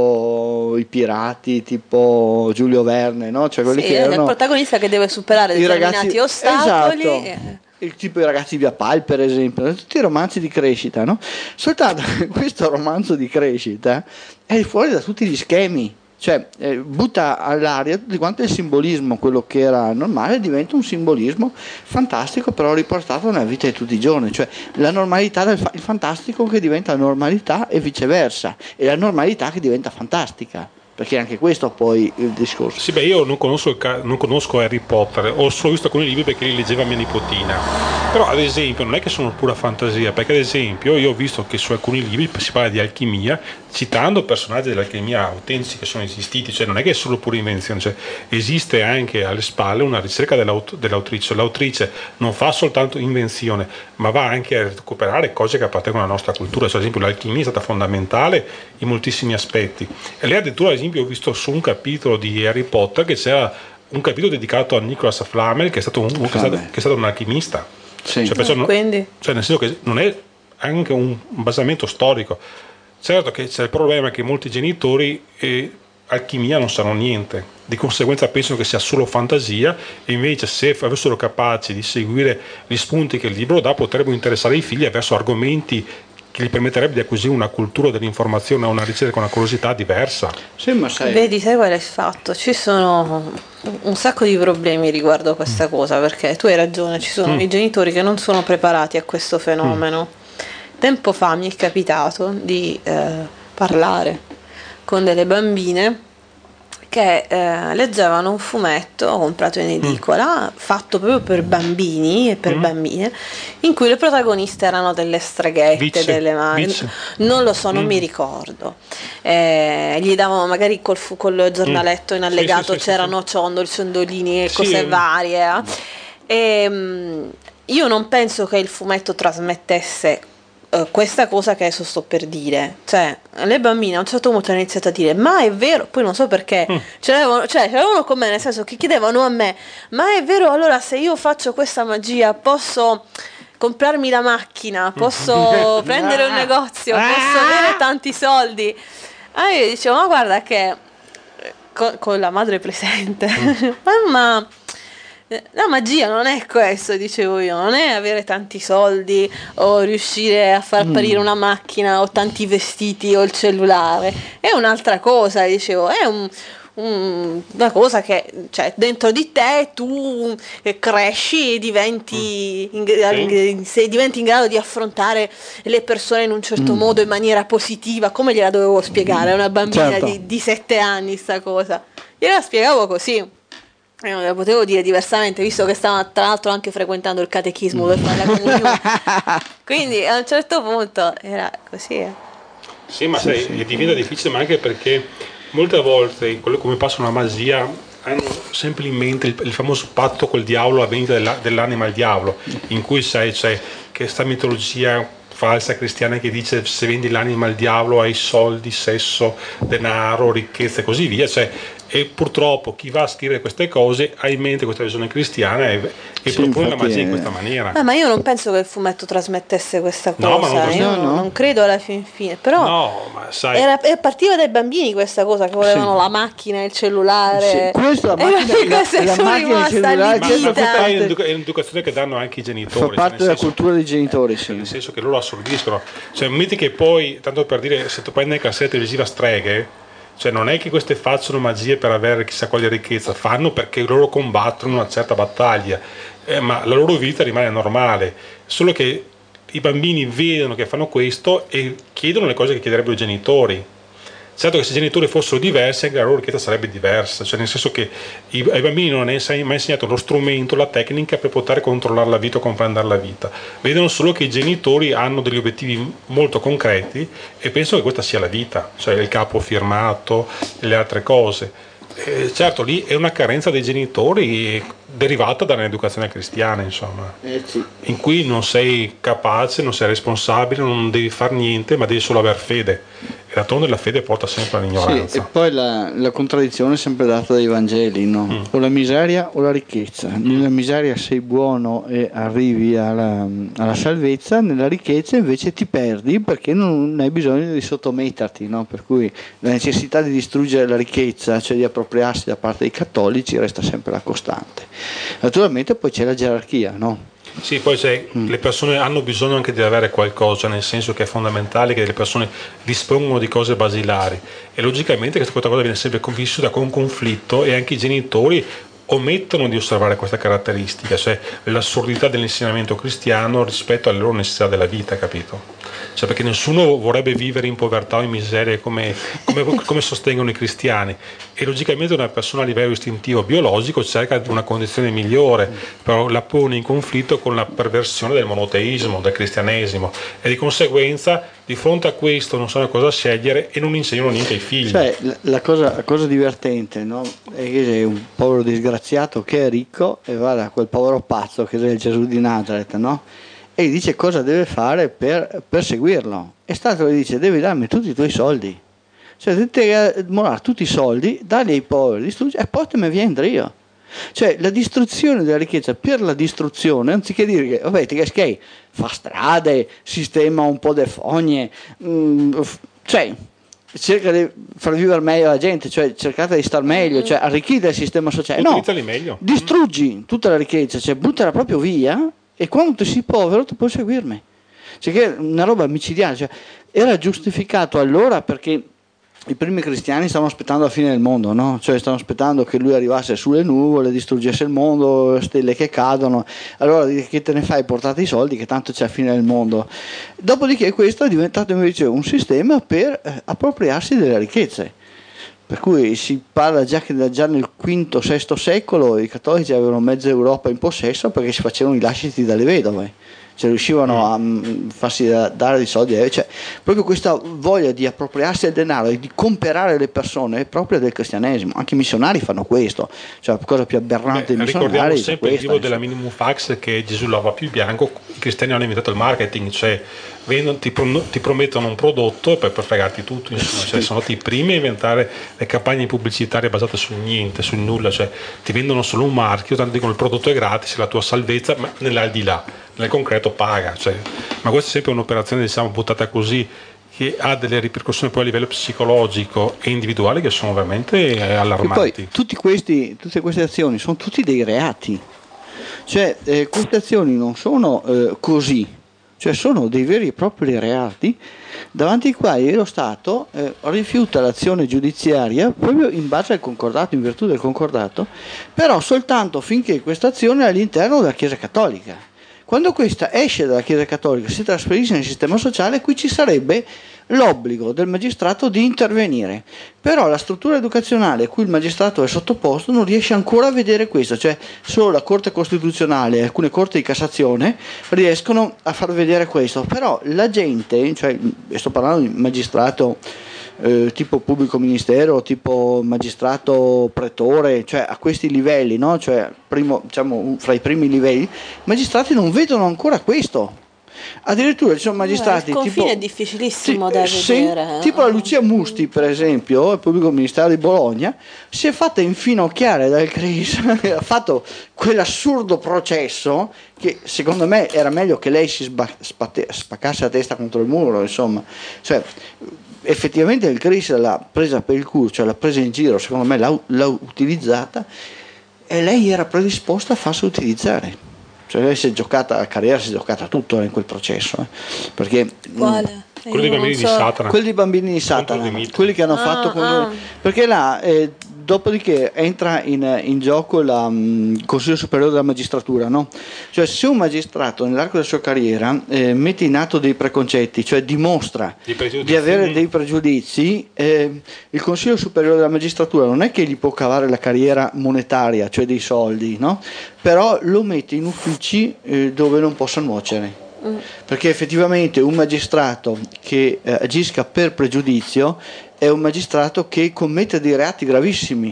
tipo I Pirati, tipo Giulio Verne, no? Cioè quelli che erano il protagonista che deve superare determinati ostacoli. Esatto. Il tipo i ragazzi via Pal, per esempio, tutti i romanzi di crescita, no? Soltanto questo romanzo di crescita è fuori da tutti gli schemi. Cioè butta all'aria di quanto il simbolismo, quello che era normale, diventa un simbolismo fantastico, però riportato nella vita di tutti i giorni, cioè la normalità il fantastico che diventa normalità e viceversa, e la normalità che diventa fantastica, perché anche questo poi il discorso. Sì, io non conosco Harry Potter, ho solo visto alcuni libri perché li leggeva mia nipotina, però ad esempio non è che sono pura fantasia, perché ad esempio io ho visto che su alcuni libri si parla di alchimia citando personaggi dell'alchimia autentici che sono esistiti, cioè non è che è solo pura invenzione, cioè esiste anche alle spalle una ricerca dell'autrice. L'autrice non fa soltanto invenzione, ma va anche a recuperare cose che appartengono alla nostra cultura, cioè, ad esempio l'alchimia è stata fondamentale in moltissimi aspetti, e lei addirittura ad esempio ho visto su un capitolo di Harry Potter che c'era un capitolo dedicato a Nicholas Flamel che è stato un alchimista, sì. Quindi? Cioè nel senso che non è anche un basamento storico. Certo che c'è il problema che molti genitori alchimia non sanno niente, di conseguenza pensano che sia solo fantasia, e invece se fossero capaci di seguire gli spunti che il libro dà potrebbero interessare i figli verso argomenti che gli permetterebbe di acquisire una cultura dell'informazione, una ricerca, una curiosità diversa. Sì, ma sai qual è il fatto? Ci sono un sacco di problemi riguardo a questa cosa, perché tu hai ragione, ci sono i genitori che non sono preparati a questo fenomeno. Tempo fa mi è capitato di parlare con delle bambine che leggevano un fumetto comprato in edicola, fatto proprio per bambini e per bambine, in cui le protagoniste erano delle streghette, delle mani, non lo so, non mi ricordo. Gli davano magari col giornaletto in allegato, c'erano ciondoli, ciondolini e cose varie. Io non penso che il fumetto trasmettesse questa cosa che adesso sto per dire. Cioè, le bambine a un certo punto hanno iniziato a dire: ma è vero? Poi non so perché ce l'avevano con me, nel senso che chiedevano a me: ma è vero, allora se io faccio questa magia posso comprarmi la macchina, posso prendere un negozio, posso avere tanti soldi? Io dicevo: ma guarda che con la madre presente mamma, la magia non è questo, dicevo io, non è avere tanti soldi o riuscire a far apparire una macchina o tanti vestiti o il cellulare, è un'altra cosa, dicevo, è una cosa che, cioè, dentro di te tu cresci e diventi se diventi in grado di affrontare le persone in un certo modo, in maniera positiva. Come gliela dovevo spiegare a una bambina Certo. di 7 anni sta cosa? Gliela spiegavo così. Non la potevo dire diversamente, visto che stava tra l'altro anche frequentando il catechismo per fare la comunione. Quindi a un certo punto era così. Sì, ma sai, diventa difficile, ma anche perché molte volte quello come passa una magia hanno sempre in mente il famoso patto col diavolo, la vendita dell'anima al diavolo, in cui sai, c'è questa mitologia falsa cristiana che dice: se vendi l'anima al diavolo hai soldi, sesso, denaro, ricchezza e così via, cioè, e purtroppo chi va a scrivere queste cose ha in mente questa visione cristiana e propone la magia in questa maniera. Ma io non penso che il fumetto trasmettesse questa cosa. No, ma non credo alla fine, però no, ma sai, partiva dai bambini questa cosa, che volevano la macchina, il cellulare. Sì, questo, la macchina, la macchina, il cellulare, ma è un'educazione che danno anche i genitori, fa parte della cultura dei genitori, sì. nel senso che loro assorbiscono, cioè metti che poi, tanto per dire, se tu prendi la cassetta televisiva Streghe, cioè non è che queste facciano magie per avere chissà quale ricchezza, fanno perché loro combattono una certa battaglia, ma la loro vita rimane normale, solo che i bambini vedono che fanno questo e chiedono le cose che chiederebbero i genitori. Certo che se i genitori fossero diversi anche la loro richiesta sarebbe diversa, cioè nel senso che ai bambini non è mai insegnato lo strumento, la tecnica per poter controllare la vita o comprendere la vita, vedono solo che i genitori hanno degli obiettivi molto concreti e pensano che questa sia la vita, cioè il capo firmato e le altre cose. Certo, lì è una carenza dei genitori derivata da un'educazione cristiana, insomma, Sì. in cui non sei capace, non sei responsabile, non devi fare niente, ma devi solo aver fede. E d'altronde la fede porta sempre all'ignoranza. Sì, e poi la contraddizione è sempre data dai Vangeli, no? O la miseria o la ricchezza. Nella miseria sei buono e arrivi alla salvezza, nella ricchezza invece ti perdi perché non hai bisogno di sottometterti, no? Per cui la necessità di distruggere la ricchezza, cioè di appropriarsi da parte dei cattolici, resta sempre la costante. Naturalmente poi c'è la gerarchia, no? Sì, poi le persone hanno bisogno anche di avere qualcosa, nel senso che è fondamentale che le persone dispongono di cose basilari e logicamente questa cosa viene sempre vissuta con conflitto e anche i genitori omettono di osservare questa caratteristica, cioè l'assurdità dell'insegnamento cristiano rispetto alle loro necessità della vita, capito? Cioè, perché nessuno vorrebbe vivere in povertà o in miseria come sostengono i cristiani e logicamente una persona a livello istintivo biologico cerca una condizione migliore, però la pone in conflitto con la perversione del monoteismo, del cristianesimo e di conseguenza di fronte a questo non sanno cosa scegliere e non insegnano niente ai figli. Cioè, la cosa divertente, no? È che c'è un povero disgraziato che è ricco e va da quel povero pazzo che è il Gesù di Nazareth, no? E gli dice cosa deve fare per seguirlo. E Stato gli dice: devi darmi tutti i tuoi soldi, cioè devi molare tutti i soldi, darli ai poveri, distruggi e portami via Io. Cioè la distruzione della ricchezza per la distruzione, anziché dire che vabbè, che fa strade, sistema un po' de fogne, cioè cerca di far vivere meglio la gente, cioè cercate di star meglio, cioè arricchire il sistema sociale. No, meglio. Distruggi tutta la ricchezza, cioè buttala proprio via e quando tu sei povero tu puoi seguirmi. Cioè che è una roba micidiale, cioè, era giustificato allora perché i primi cristiani stavano aspettando la fine del mondo, no? Cioè stavano aspettando che lui arrivasse sulle nuvole, distruggesse il mondo, stelle che cadono. Allora che te ne fai? Portate i soldi che tanto c'è la fine del mondo. Dopodiché questo è diventato invece un sistema per appropriarsi delle ricchezze. Per cui si parla già che già nel V-VI secolo i cattolici avevano mezza Europa in possesso perché si facevano i lasciti dalle vedove. cioè riuscivano a farsi dare dei soldi, cioè proprio questa voglia di appropriarsi del denaro e di comprare le persone è propria del cristianesimo. Anche i missionari fanno questo, cioè la cosa più aberrante dei missionari. Ricordiamo sempre questa, il libro della Minimum Fax, che Gesù lava più bianco. I cristiani hanno inventato il marketing, cioè ti promettono un prodotto e poi per fregarti tutto, insomma. Cioè, sono stati i primi a inventare le campagne pubblicitarie basate sul niente, sul nulla, cioè ti vendono solo un marchio, tanto dicono il prodotto è gratis, è la tua salvezza, ma nell'aldilà, nel concreto paga, cioè. Ma questa è sempre un'operazione, diciamo, buttata così, che ha delle ripercussioni poi a livello psicologico e individuale che sono veramente allarmanti. E poi tutte queste azioni sono tutti dei reati, cioè queste azioni non sono così, cioè sono dei veri e propri reati davanti ai quali lo Stato rifiuta l'azione giudiziaria proprio in base al concordato, in virtù del concordato, però soltanto finché questa azione è all'interno della Chiesa Cattolica. Quando questa esce dalla Chiesa Cattolica, si trasferisce nel sistema sociale, qui ci sarebbe l'obbligo del magistrato di intervenire. Però la struttura educazionale a cui il magistrato è sottoposto non riesce ancora a vedere questo, cioè solo la Corte Costituzionale e alcune corti di Cassazione riescono a far vedere questo. Però la gente, cioè sto parlando di magistrato tipo pubblico ministero, tipo magistrato pretore, cioè a questi livelli, no? Cioè diciamo, fra i primi livelli, i magistrati non vedono ancora questo. Addirittura ci sono magistrati il confine tipo, è difficilissimo da vedere. tipo la Lucia Musti, per esempio, il pubblico ministero di Bologna, si è fatta infinocchiare dal CRIS, ha fatto quell'assurdo processo che secondo me era meglio che lei si spaccasse la testa contro il muro, insomma, cioè effettivamente il CRIS l'ha presa per il culo, cioè l'ha presa in giro, secondo me l'ha utilizzata e lei era predisposta a farsi utilizzare. Cioè lei si è giocata la carriera, si è giocata tutto in quel processo, perché quale? Quello dei bambini di Satana. Quelli dei bambini di Satana, quelli che hanno fatto perché là dopodiché entra in gioco il Consiglio Superiore della Magistratura, no? Cioè se un magistrato nell'arco della sua carriera mette in atto dei preconcetti, cioè dimostra di avere dei pregiudizi, il Consiglio Superiore della Magistratura non è che gli può cavare la carriera monetaria, cioè dei soldi, no? Però lo mette in uffici dove non possa nuocere. Perché effettivamente un magistrato che agisca per pregiudizio è un magistrato che commette dei reati gravissimi.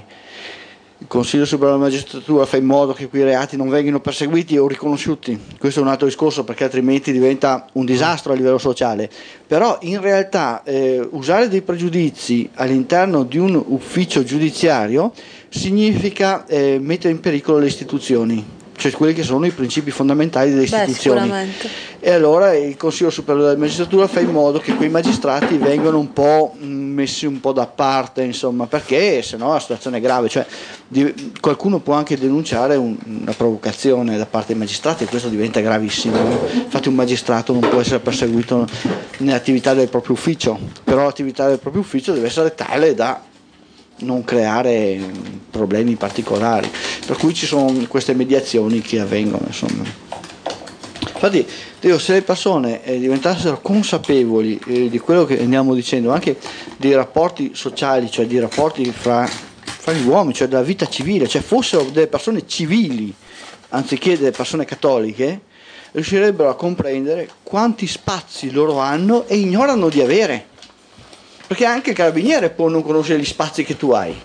Il Consiglio Superiore della Magistratura fa in modo che quei reati non vengano perseguiti o riconosciuti. Questo è un altro discorso, perché altrimenti diventa un disastro a livello sociale. Però in realtà usare dei pregiudizi all'interno di un ufficio giudiziario significa mettere in pericolo le istituzioni, cioè quelli che sono i principi fondamentali delle istituzioni. E allora il Consiglio Superiore della Magistratura fa in modo che quei magistrati vengano un po' messi un po' da parte, insomma, perché sennò la situazione è grave, cioè qualcuno può anche denunciare una provocazione da parte dei magistrati e questo diventa gravissimo. Infatti un magistrato non può essere perseguito nell'attività del proprio ufficio, però l'attività del proprio ufficio deve essere tale da non creare problemi particolari, per cui ci sono queste mediazioni che avvengono, insomma. Infatti se le persone diventassero consapevoli di quello che andiamo dicendo, anche dei rapporti sociali, cioè di rapporti fra gli uomini, cioè della vita civile, cioè fossero delle persone civili anziché delle persone cattoliche, riuscirebbero a comprendere quanti spazi loro hanno e ignorano di avere. Perché anche il carabiniere può non conoscere gli spazi che tu hai.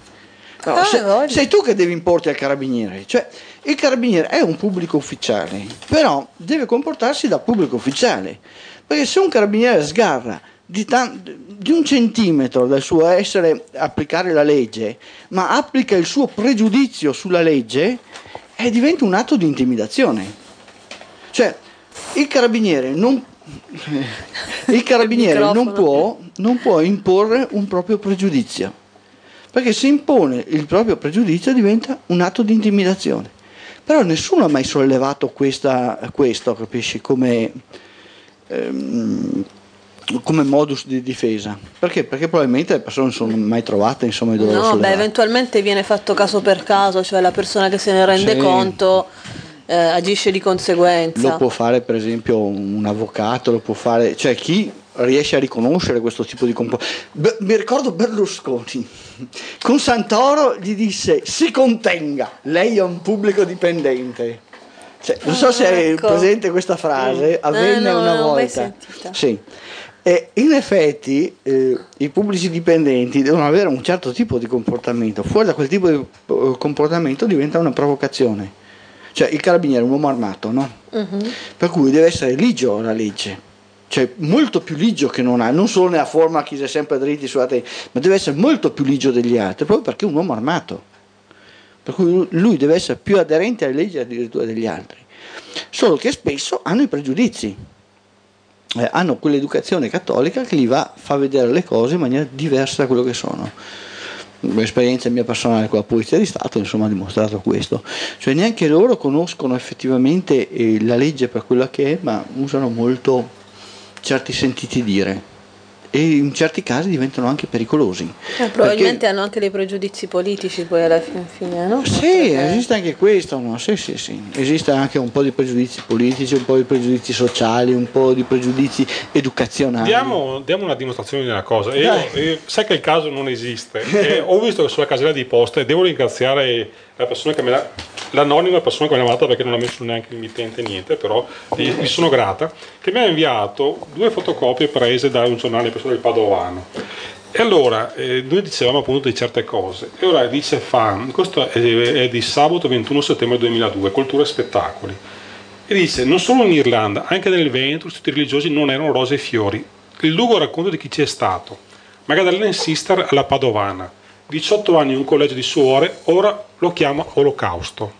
No, sei tu che devi importi al carabiniere. Cioè, il carabiniere è un pubblico ufficiale, però deve comportarsi da pubblico ufficiale. Perché se un carabiniere sgarra di un centimetro dal suo essere applicare la legge, ma applica il suo pregiudizio sulla legge, diventa un atto di intimidazione. Cioè, il carabiniere non può imporre un proprio pregiudizio, perché se impone il proprio pregiudizio diventa un atto di intimidazione. Però nessuno ha mai sollevato questo, capisci, come modus di difesa. Perché probabilmente le persone non sono mai trovate, insomma, dove sollevare. Eventualmente viene fatto caso per caso, cioè la persona che se ne rende conto agisce di conseguenza. Lo può fare per esempio un avvocato, lo può fare, cioè chi riesce a riconoscere questo tipo di comportamento. Mi ricordo Berlusconi con Santoro gli disse: si contenga, lei è un pubblico dipendente. Cioè, non so se hai presente questa frase, avvenne no, una non l'ho mai volta. sentita. Sì. E in effetti i pubblici dipendenti devono avere un certo tipo di comportamento. Fuori da quel tipo di comportamento diventa una provocazione. Cioè il carabiniere è un uomo armato, no? Per cui deve essere ligio la legge. Cioè molto più ligio che non solo nella forma che si è sempre dritti sulla testa, ma deve essere molto più ligio degli altri, proprio perché è un uomo armato. Per cui lui deve essere più aderente alle leggi addirittura degli altri. Solo che spesso hanno i pregiudizi. Hanno quell'educazione cattolica che fa vedere le cose in maniera diversa da quello che sono. L'esperienza mia personale con la Polizia di Stato insomma ha dimostrato questo, cioè neanche loro conoscono effettivamente la legge per quella che è, ma usano molto certi sentiti dire e in certi casi diventano anche pericolosi. Probabilmente perché hanno anche dei pregiudizi politici poi alla fine, no? Sì, esiste anche questo, no? Sì. Esiste anche un po' di pregiudizi politici, un po' di pregiudizi sociali, un po' di pregiudizi educazionali. Diamo una dimostrazione di una cosa. Io, sai che il caso non esiste. Ho visto che sulla casella di posta, e devo ringraziare la persona che l'anonima persona che me l'ha mandata, perché non ha messo neanche il mittente niente, però gli sono grata, che mi ha inviato 2 fotocopie prese da un giornale preso del Padovano. E allora noi dicevamo appunto di certe cose, e ora dice Fan, questo è di sabato 21 settembre 2002, Cultura e Spettacoli, e dice: non solo in Irlanda, anche nel Veneto gli istituti religiosi non erano rose e fiori. Il lungo racconto di chi ci è stato. Magdalena Sister alla Padovana, 18 anni in un collegio di suore, ora lo chiama Olocausto.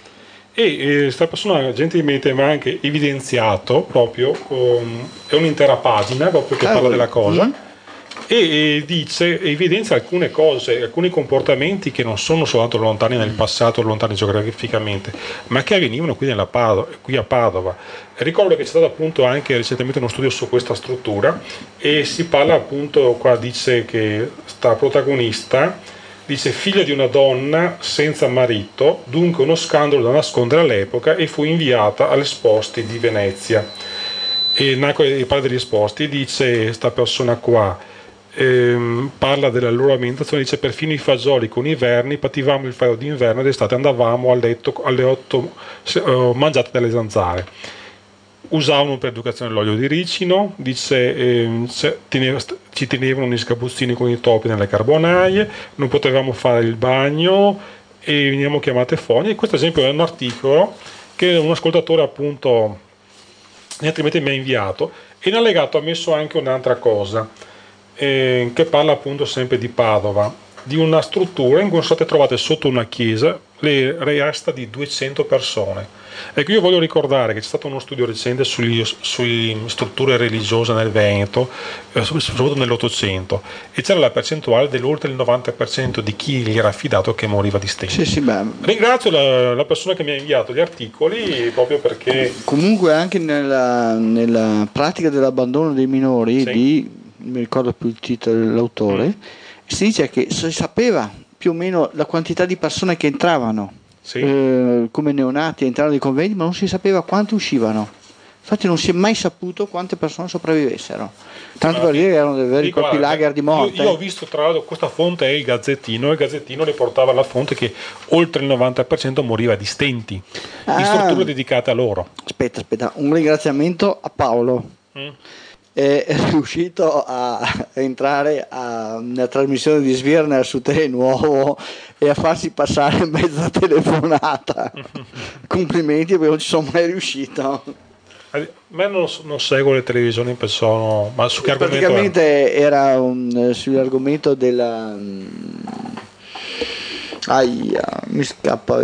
E questa persona gentilmente mi ha anche evidenziato proprio, è un'intera pagina proprio che parla della cosa, e evidenzia alcune cose, alcuni comportamenti che non sono soltanto lontani nel passato, lontani geograficamente, ma che avvenivano qui a Padova. Ricordo che c'è stato appunto anche recentemente uno studio su questa struttura, e si parla appunto, qua dice che sta protagonista dice: figlia di una donna senza marito, dunque uno scandalo da nascondere all'epoca, e fu inviata all'Esposti di Venezia. E parla degli Esposti, dice sta persona qua, parla della loro alimentazione, dice: perfino i fagioli con i verni, pativamo il freddo d'inverno ed estate andavamo a letto alle 8 mangiate dalle zanzare. Usavano per educazione l'olio di ricino, dice ci tenevano gli scapuzzini con i topi nelle carbonaie, non potevamo fare il bagno e venivamo chiamate fogne. E questo esempio è un articolo che un ascoltatore appunto gentilmente mi ha inviato, e in allegato ha messo anche un'altra cosa che parla appunto sempre di Padova, di una struttura in cui sono state trovate sotto una chiesa le resta di 200 persone. Ecco, io voglio ricordare che c'è stato uno studio recente sulle strutture religiose nel Veneto, soprattutto nell'Ottocento, e c'era la percentuale dell'oltre il 90% di chi gli era affidato che moriva di stenti. Ringrazio la persona che mi ha inviato gli articoli, proprio perché comunque anche nella pratica dell'abbandono dei minori, non mi ricordo più il titolo dell'autore, si dice che si sapeva più o meno la quantità di persone che entravano come neonati, entravano nei conventi, ma non si sapeva quanti uscivano. Infatti non si è mai saputo quante persone sopravvivessero, tanto per dire che erano dei veri e propri lager di morte. Io ho visto, tra l'altro, questa fonte è il Gazzettino, e il Gazzettino riportava la fonte che oltre il 90% moriva di stenti in strutture dedicate a loro. Aspetta, un ringraziamento a Paolo. È riuscito a entrare nella trasmissione di Svirner su Telenuovo e a farsi passare mezza telefonata. Complimenti, perché non ci sono mai riuscito. Ma non seguo le televisioni in persona, ma su che argomento? Praticamente era sull'argomento della mi scappa.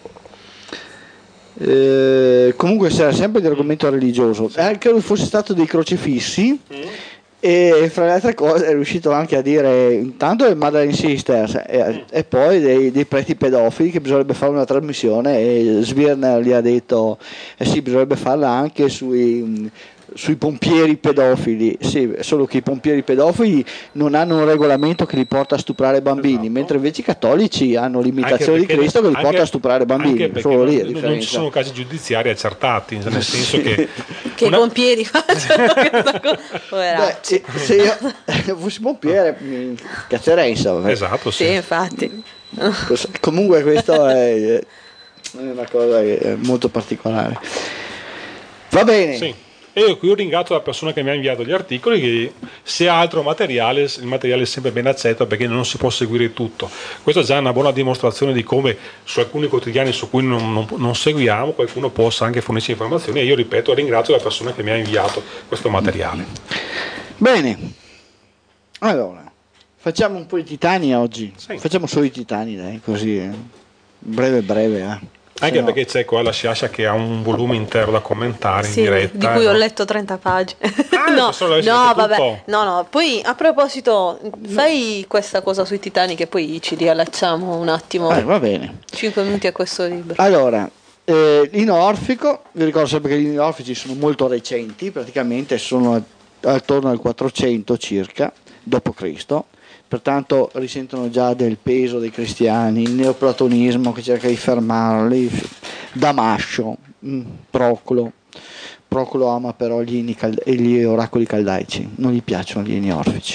Comunque era sempre di argomento religioso, credo fosse stato dei crocefissi, e fra le altre cose è riuscito anche a dire intanto il Madeleine Sisters e poi dei preti pedofili, che bisognerebbe fare una trasmissione, e Svirner gli ha detto sì, bisognerebbe farla anche sui pompieri pedofili. Sì, solo che i pompieri pedofili non hanno un regolamento che li porta a stuprare bambini, mentre invece i cattolici hanno l'imitazione di Cristo che li porta a stuprare bambini. Solo lì non ci sono casi giudiziari accertati, nel senso che i pompieri facciano questa cosa. Se io fossi pompiere mi cazcerei, insomma. Esatto, sì, infatti. Comunque questo è è una cosa molto particolare. Va bene. Sì. E io ringrazio la persona che mi ha inviato gli articoli, che se ha altro materiale, il materiale è sempre ben accetto, perché non si può seguire tutto. Questa è già una buona dimostrazione di come su alcuni quotidiani su cui non seguiamo qualcuno possa anche fornirci informazioni, e io ripeto, ringrazio la persona che mi ha inviato questo materiale. Bene, allora facciamo un po' i titani oggi. Sì. Facciamo solo i titani, dai, così breve. Anche no... perché c'è qua la Sciascia che ha un volume intero da commentare in sì, diretta. di cui ho letto 30 pagine. No, vabbè. No, poi a proposito, fai questa cosa sui titani che poi ci riallacciamo un attimo. Va bene. 5 minuti a questo libro. Allora, l'Ino Orfico, vi ricordo sempre che gli inni orfici sono molto recenti, praticamente sono attorno al 400 circa, d.C., pertanto risentono già del peso dei cristiani, il neoplatonismo che cerca di fermarli, Damascio, Procolo ama però gli oracoli caldaici, non gli piacciono gli inni orfici.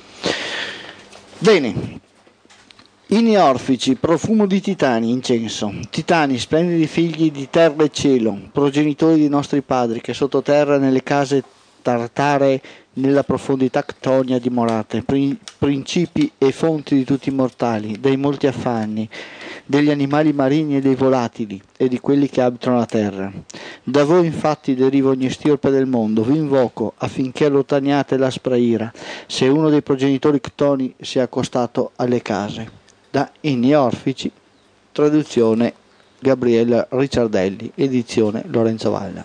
Bene, inni orfici, profumo di titani, incenso, titani, splendidi figli di terra e cielo, progenitori dei nostri padri che sottoterra nelle case tartare nella profondità ctonia dimorate, principi e fonti di tutti i mortali, dei molti affanni, degli animali marini e dei volatili e di quelli che abitano la terra. Da voi infatti deriva ogni stirpe del mondo, vi invoco affinché allontaniate l'aspra ira, se uno dei progenitori ctoni si è accostato alle case. Da Inni Orfici, traduzione Gabriele Ricciardelli, edizione Lorenzo Valla.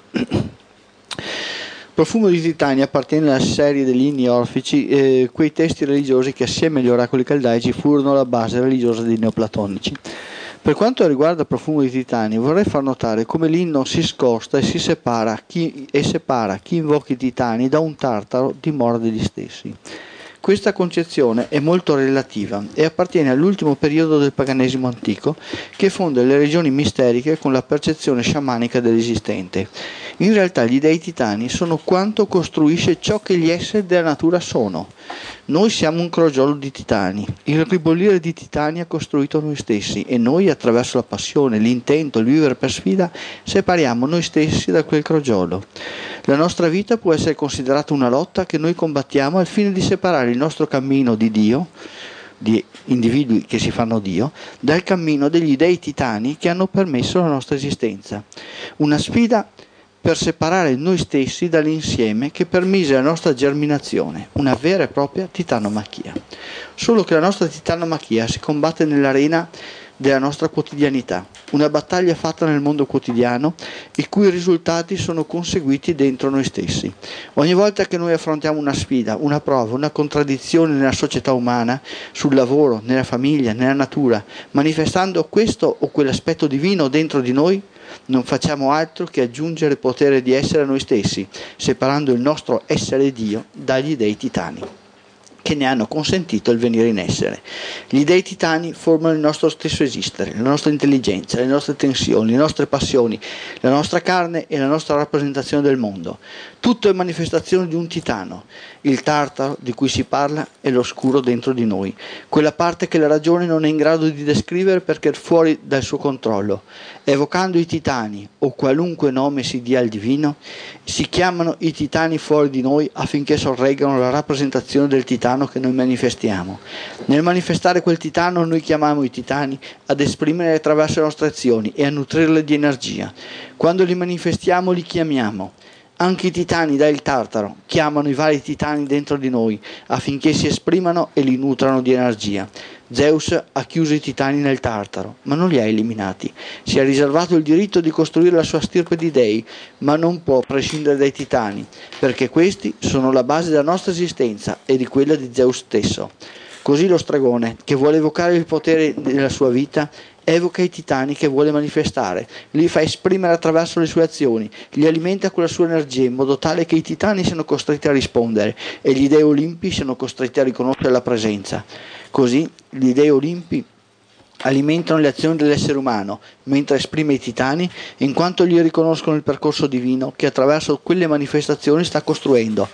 Profumo di titani appartiene alla serie degli inni orfici, quei testi religiosi che assieme agli oracoli caldaici furono la base religiosa dei neoplatonici. Per quanto riguarda Profumo di titani, vorrei far notare come l'inno si scosta e separa chi invoca i titani da un tartaro dimora degli stessi. Questa concezione è molto relativa e appartiene all'ultimo periodo del paganesimo antico, che fonde le regioni misteriche con la percezione sciamanica dell'esistente. In realtà gli dei titani sono quanto costruisce ciò che gli esseri della natura sono. Noi siamo un crogiolo di titani, il ribollire di titani ha costruito noi stessi e noi attraverso la passione, l'intento, il vivere per sfida separiamo noi stessi da quel crogiolo. La nostra vita può essere considerata una lotta che noi combattiamo al fine di separare il nostro cammino di Dio, di individui che si fanno Dio, dal cammino degli dei titani che hanno permesso la nostra esistenza. Una sfida per separare noi stessi dall'insieme che permise la nostra germinazione, una vera e propria titanomachia. Solo che la nostra titanomachia si combatte nell'arena della nostra quotidianità, una battaglia fatta nel mondo quotidiano, i cui risultati sono conseguiti dentro noi stessi. Ogni volta che noi affrontiamo una sfida, una prova, una contraddizione nella società umana, sul lavoro, nella famiglia, nella natura, manifestando questo o quell'aspetto divino dentro di noi, non facciamo altro che aggiungere il potere di essere a noi stessi, separando il nostro essere Dio dagli dei titani, che ne hanno consentito il venire in essere. Gli dei titani formano il nostro stesso esistere, la nostra intelligenza, le nostre tensioni, le nostre passioni, la nostra carne e la nostra rappresentazione del mondo. Tutto è manifestazione di un titano. Il tartaro di cui si parla è l'oscuro dentro di noi, quella parte che la ragione non è in grado di descrivere perché è fuori dal suo controllo. Evocando i titani, o qualunque nome si dia al divino, si chiamano i titani fuori di noi affinché sorreggano la rappresentazione del titano che noi manifestiamo. Nel manifestare quel titano noi chiamiamo i titani ad esprimere attraverso le nostre azioni e a nutrirle di energia. Quando li manifestiamo li chiamiamo. Anche i titani dal Tartaro chiamano i vari titani dentro di noi affinché si esprimano e li nutrano di energia. Zeus ha chiuso i titani nel Tartaro, ma non li ha eliminati. Si è riservato il diritto di costruire la sua stirpe di dei, ma non può prescindere dai titani, perché questi sono la base della nostra esistenza e di quella di Zeus stesso. Così lo stregone, che vuole evocare il potere della sua vita, evoca i titani che vuole manifestare, li fa esprimere attraverso le sue azioni, li alimenta con la sua energia in modo tale che i titani siano costretti a rispondere e gli dei olimpi siano costretti a riconoscere la presenza. Così gli dei olimpi alimentano le azioni dell'essere umano, mentre esprime i titani, in quanto gli riconoscono il percorso divino che attraverso quelle manifestazioni sta costruendo.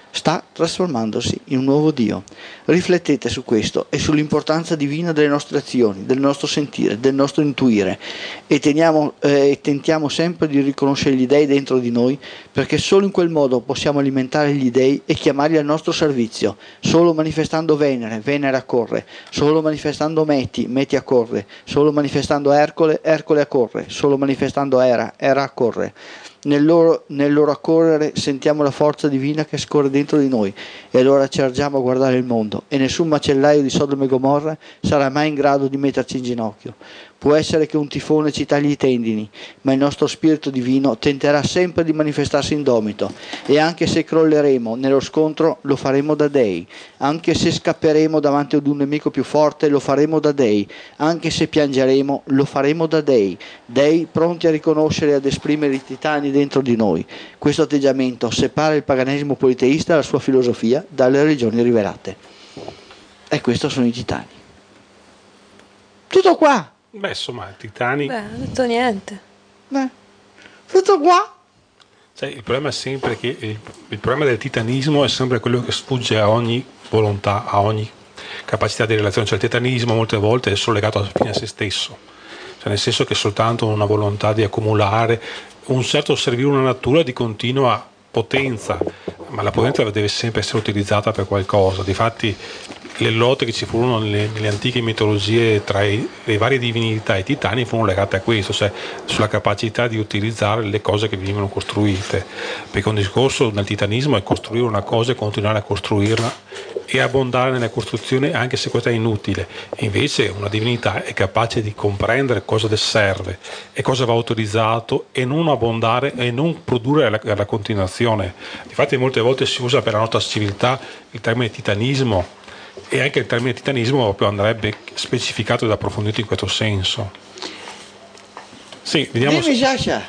sta trasformandosi in un nuovo Dio. Riflettete su questo e sull'importanza divina delle nostre azioni, del nostro sentire, del nostro intuire e tentiamo sempre di riconoscere gli dei dentro di noi, perché solo in quel modo possiamo alimentare gli dei e chiamarli al nostro servizio. Solo manifestando Venere, Venere accorre; solo manifestando Meti, Meti accorre; solo manifestando Ercole, Ercole accorre; solo manifestando Era, Era accorre. Nel loro accorrere sentiamo la forza divina che scorre dentro di noi e allora ci ergiamo a guardare il mondo e nessun macellaio di Sodoma e Gomorra sarà mai in grado di metterci in ginocchio. Può essere che un tifone ci tagli i tendini, ma il nostro spirito divino tenterà sempre di manifestarsi indomito e anche se crolleremo nello scontro lo faremo da dei, anche se scapperemo davanti ad un nemico più forte lo faremo da dei, anche se piangeremo lo faremo da dei, dei pronti a riconoscere e ad esprimere i titani dentro di noi. Questo atteggiamento separa il paganesimo politeista e la sua filosofia dalle religioni rivelate. E questi sono i titani. Tutto qua. Beh, insomma, titani. Beh, non ho detto niente. Tutto qua. Cioè, il problema è sempre che il problema del titanismo è sempre quello che sfugge a ogni volontà, a ogni capacità di relazione. Cioè, il titanismo molte volte è solo legato alla fine a se stesso, cioè nel senso che è soltanto una volontà di accumulare un certo servire una natura di continua potenza, ma la potenza deve sempre essere utilizzata per qualcosa. Difatti le lotte che ci furono nelle antiche mitologie tra le varie divinità e i titani furono legate a questo, cioè sulla capacità di utilizzare le cose che venivano costruite, perché un discorso nel titanismo è costruire una cosa e continuare a costruirla e abbondare nella costruzione anche se questa è inutile. E invece una divinità è capace di comprendere cosa le serve e cosa va utilizzato e non abbondare e non produrre la continuazione. Infatti molte volte si usa per la nostra civiltà il termine titanismo, e anche il termine titanismo proprio andrebbe specificato ed approfondito in questo senso. Sì, vediamo. Dimmi, Sasha.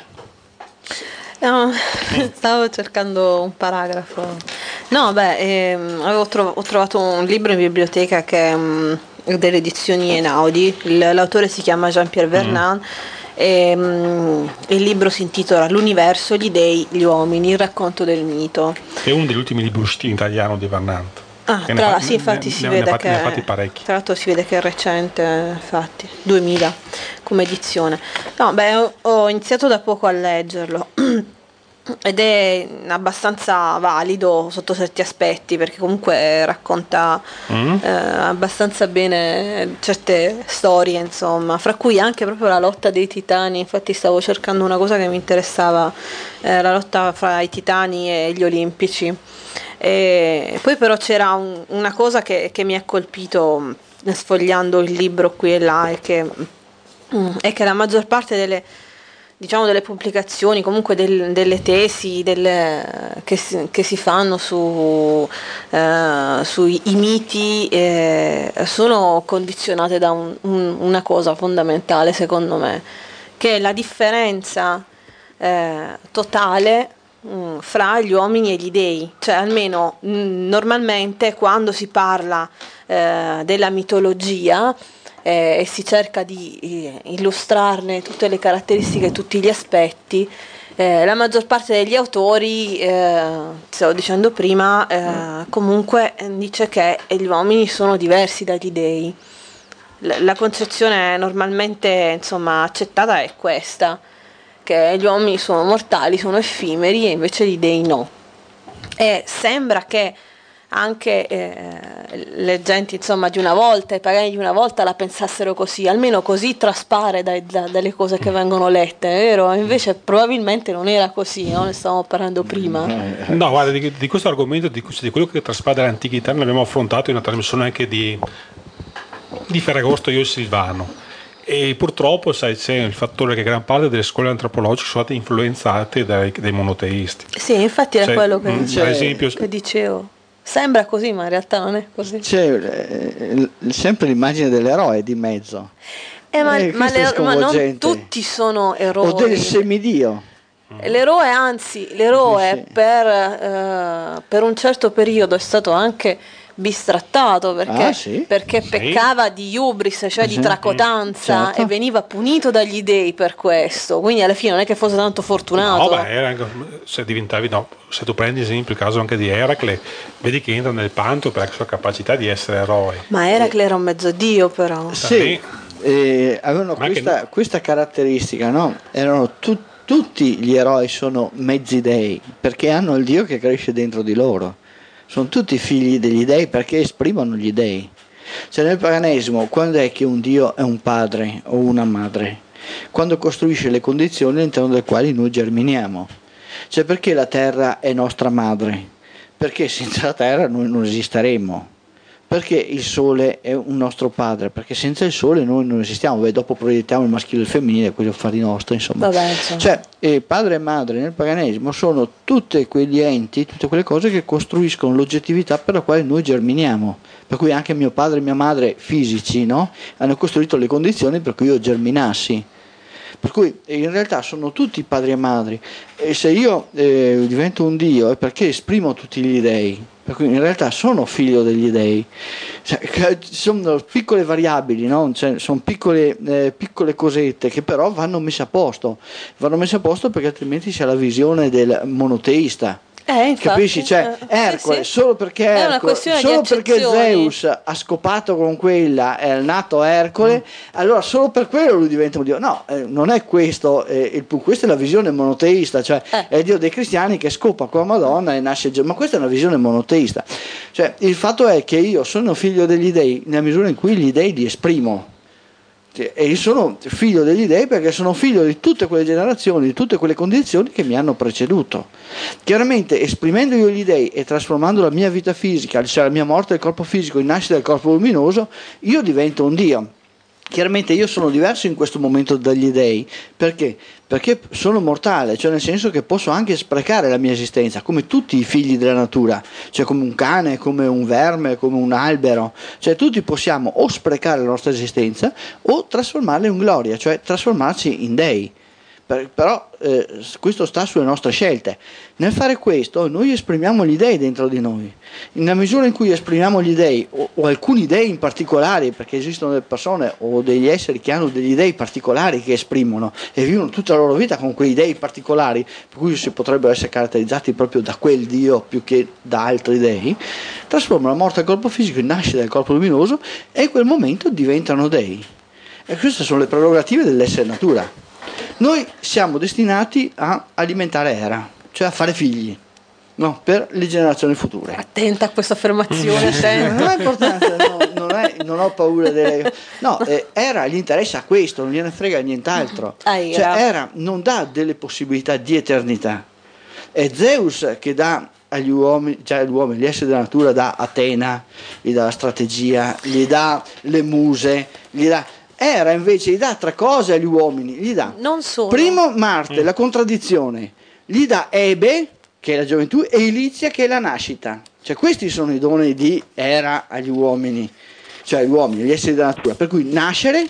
No, stavo cercando un paragrafo. No, beh, ho trovato un libro in biblioteca che è delle edizioni Einaudi. L'autore si chiama Jean-Pierre Vernant. E, il libro si intitola L'universo, gli dei, gli uomini, il racconto del mito. È uno degli ultimi libri usciti in italiano di Vernant. Sì, infatti si vede che tra l'altro si vede che è recente, infatti 2000 come edizione. No, beh, ho iniziato da poco a leggerlo ed è abbastanza valido sotto certi aspetti, perché comunque racconta abbastanza bene certe storie, insomma, fra cui anche proprio la lotta dei titani. Infatti stavo cercando una cosa che mi interessava, la lotta fra i titani e gli olimpici. E poi però c'era una cosa che mi ha colpito sfogliando il libro qui e là, è che la maggior parte delle pubblicazioni, comunque delle tesi che si fanno sui miti sono condizionate da una cosa fondamentale, secondo me, che è la differenza totale fra gli uomini e gli dei. Cioè, almeno normalmente quando si parla della mitologia e si cerca di illustrarne tutte le caratteristiche, tutti gli aspetti, la maggior parte degli autori, stavo dicendo prima, comunque dice che gli uomini sono diversi dagli dei. La concezione normalmente, insomma, accettata è questa, che gli uomini sono mortali, sono effimeri, e invece gli dei no. E sembra che anche le genti, insomma, di una volta, i pagani di una volta la pensassero così, almeno così traspare dalle cose che vengono lette, è vero? Invece probabilmente non era così, no? Ne stavamo parlando prima. No, guarda, di questo argomento, di quello che traspare dall'antichità, ne abbiamo affrontato in una trasmissione anche di Ferragosto, io e Silvano. E purtroppo, sai, c'è il fattore che gran parte delle scuole antropologiche sono state influenzate dai monoteisti. Sì, infatti era quello che, per esempio, che dicevo. Sembra così, ma in realtà non è così. C'è sempre l'immagine dell'eroe di mezzo. Ma non tutti sono eroi. O del semidio. L'eroe, anzi, l'eroe per un certo periodo è stato anche bistrattato perché, sì? perché peccava di hubris, cioè di tracotanza, certo. e veniva punito dagli dei per questo, quindi alla fine non è che fosse tanto fortunato. No, se diventavi, se tu prendi esempio il caso anche di Eracle, vedi che entra nel panto per la sua capacità di essere eroe. Ma Eracle era un mezzodio, però. Sì, avevano questa caratteristica, no? Erano tutti gli eroi sono mezzi dei, perché hanno il Dio che cresce dentro di loro. Sono tutti figli degli dei perché esprimono gli dei. Cioè nel paganesimo, quando è che un Dio è un padre o una madre? Quando costruisce le condizioni all'interno delle quali noi germiniamo. Cioè perché la terra è nostra madre? Perché senza la terra noi non esisteremo. Perché il sole è un nostro padre? Perché senza il sole noi non esistiamo. Dopo proiettiamo il maschile e il femminile, quelli affari nostri, insomma. Vabbè, insomma. Cioè, padre e madre nel paganesimo sono tutti quegli enti, tutte quelle cose che costruiscono l'oggettività per la quale noi germiniamo. Per cui anche mio padre e mia madre fisici, no? Hanno costruito le condizioni per cui io germinassi. Per cui in realtà sono tutti padri e madri, e se io divento un Dio è perché esprimo tutti gli dei, per cui in realtà sono figlio degli dei. Cioè, sono piccole variabili, no? Cioè, sono piccole cosette che però vanno messe a posto perché altrimenti c'è la visione del monoteista. Infatti, capisci? Cioè Ercole, sì. solo perché È una questione di Zeus ha scopato con quella, è nato Ercole, allora solo per quello lui diventa un dio. No, non è questo questa è la visione monoteista, cioè è il Dio dei cristiani che scopa con la Madonna e nasce Gesù, ma questa è una visione monoteista. Cioè il fatto è che io sono figlio degli dei nella misura in cui gli dei li esprimo. E io sono figlio degli dei perché sono figlio di tutte quelle generazioni, di tutte quelle condizioni che mi hanno preceduto. Chiaramente esprimendo io gli dei e trasformando la mia vita fisica, cioè la mia morte del corpo fisico in nascita del corpo luminoso, io divento un Dio. Chiaramente io sono diverso in questo momento dagli dei, perché? Perché sono mortale, cioè nel senso che posso anche sprecare la mia esistenza, come tutti i figli della natura, cioè come un cane, come un verme, come un albero, cioè tutti possiamo o sprecare la nostra esistenza o trasformarla in gloria, cioè trasformarci in dei. Però questo sta sulle nostre scelte. Nel fare questo noi esprimiamo gli dei dentro di noi. Nella misura in cui esprimiamo gli dei o alcuni dei in particolare, perché esistono delle persone o degli esseri che hanno degli dei particolari che esprimono e vivono tutta la loro vita con quei dei particolari, per cui si potrebbero essere caratterizzati proprio da quel Dio più che da altri dei, trasformano la morte del corpo fisico in nascita del corpo luminoso e in quel momento diventano dei. E queste sono le prerogative dell'essere natura. Noi siamo destinati a alimentare Era, cioè a fare figli, no? Per le generazioni future. Attenta a questa affermazione. Non ha importanza, non ho paura delle... No, Era gli interessa questo, non gliene frega nient'altro. Cioè Era non dà delle possibilità di eternità. È Zeus che dà agli uomini, cioè agli uomini, gli esseri della natura, dà Atena, gli dà la strategia, gli dà le muse, gli dà... Era invece gli dà tre cose agli uomini, gli dà non solo. Primo Marte, la contraddizione, gli dà Ebe, che è la gioventù, e Ilizia, che è la nascita. Cioè questi sono i doni di Era agli uomini, cioè agli uomini, gli esseri della natura, per cui nascere,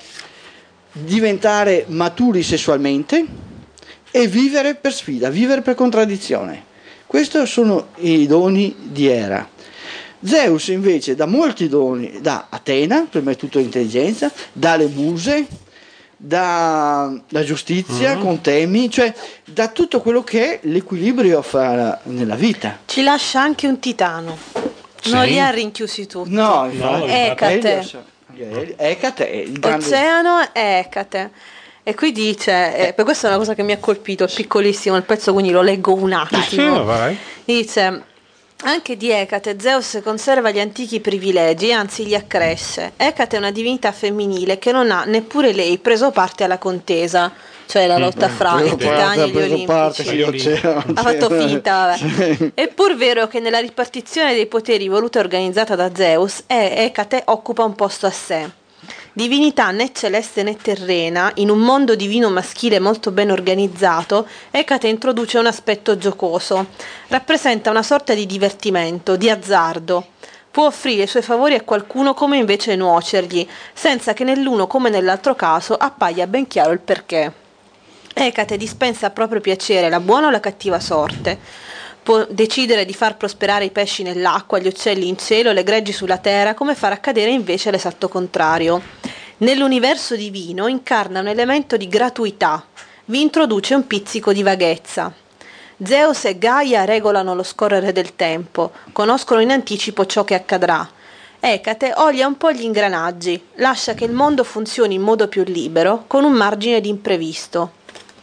diventare maturi sessualmente e vivere per sfida, vivere per contraddizione. Questi sono i doni di Era. Zeus invece dà molti doni, dà Atena, prima di tutto l'intelligenza, dà le muse, dà la giustizia con temi, cioè dà tutto quello che è l'equilibrio nella vita. Ci lascia anche un titano, non li ha rinchiusi tutti. No, Ecate. Ecate, il grande... Oceano è Ecate. E qui dice, per questo è una cosa che mi ha colpito, è piccolissimo il pezzo, quindi lo leggo un attimo. Vai. Dice: anche di Ecate Zeus conserva gli antichi privilegi, anzi li accresce. Ecate è una divinità femminile che non ha neppure lei preso parte alla contesa, cioè la lotta fra i titani e gli olimpici. Ha fatto finta, vabbè. Sì. È pur vero che nella ripartizione dei poteri voluta e organizzata da Zeus, Ecate occupa un posto a sé. Divinità né celeste né terrena, in un mondo divino maschile molto ben organizzato, Ecate introduce un aspetto giocoso. Rappresenta una sorta di divertimento, di azzardo. Può offrire i suoi favori a qualcuno come invece nuocergli, senza che nell'uno come nell'altro caso appaia ben chiaro il perché. Ecate dispensa a proprio piacere la buona o la cattiva sorte. Può decidere di far prosperare i pesci nell'acqua, gli uccelli in cielo, le greggi sulla terra, come far accadere invece l'esatto contrario. Nell'universo divino incarna un elemento di gratuità, vi introduce un pizzico di vaghezza. Zeus e Gaia regolano lo scorrere del tempo, conoscono in anticipo ciò che accadrà. Ecate olia un po' gli ingranaggi, lascia che il mondo funzioni in modo più libero, con un margine di imprevisto.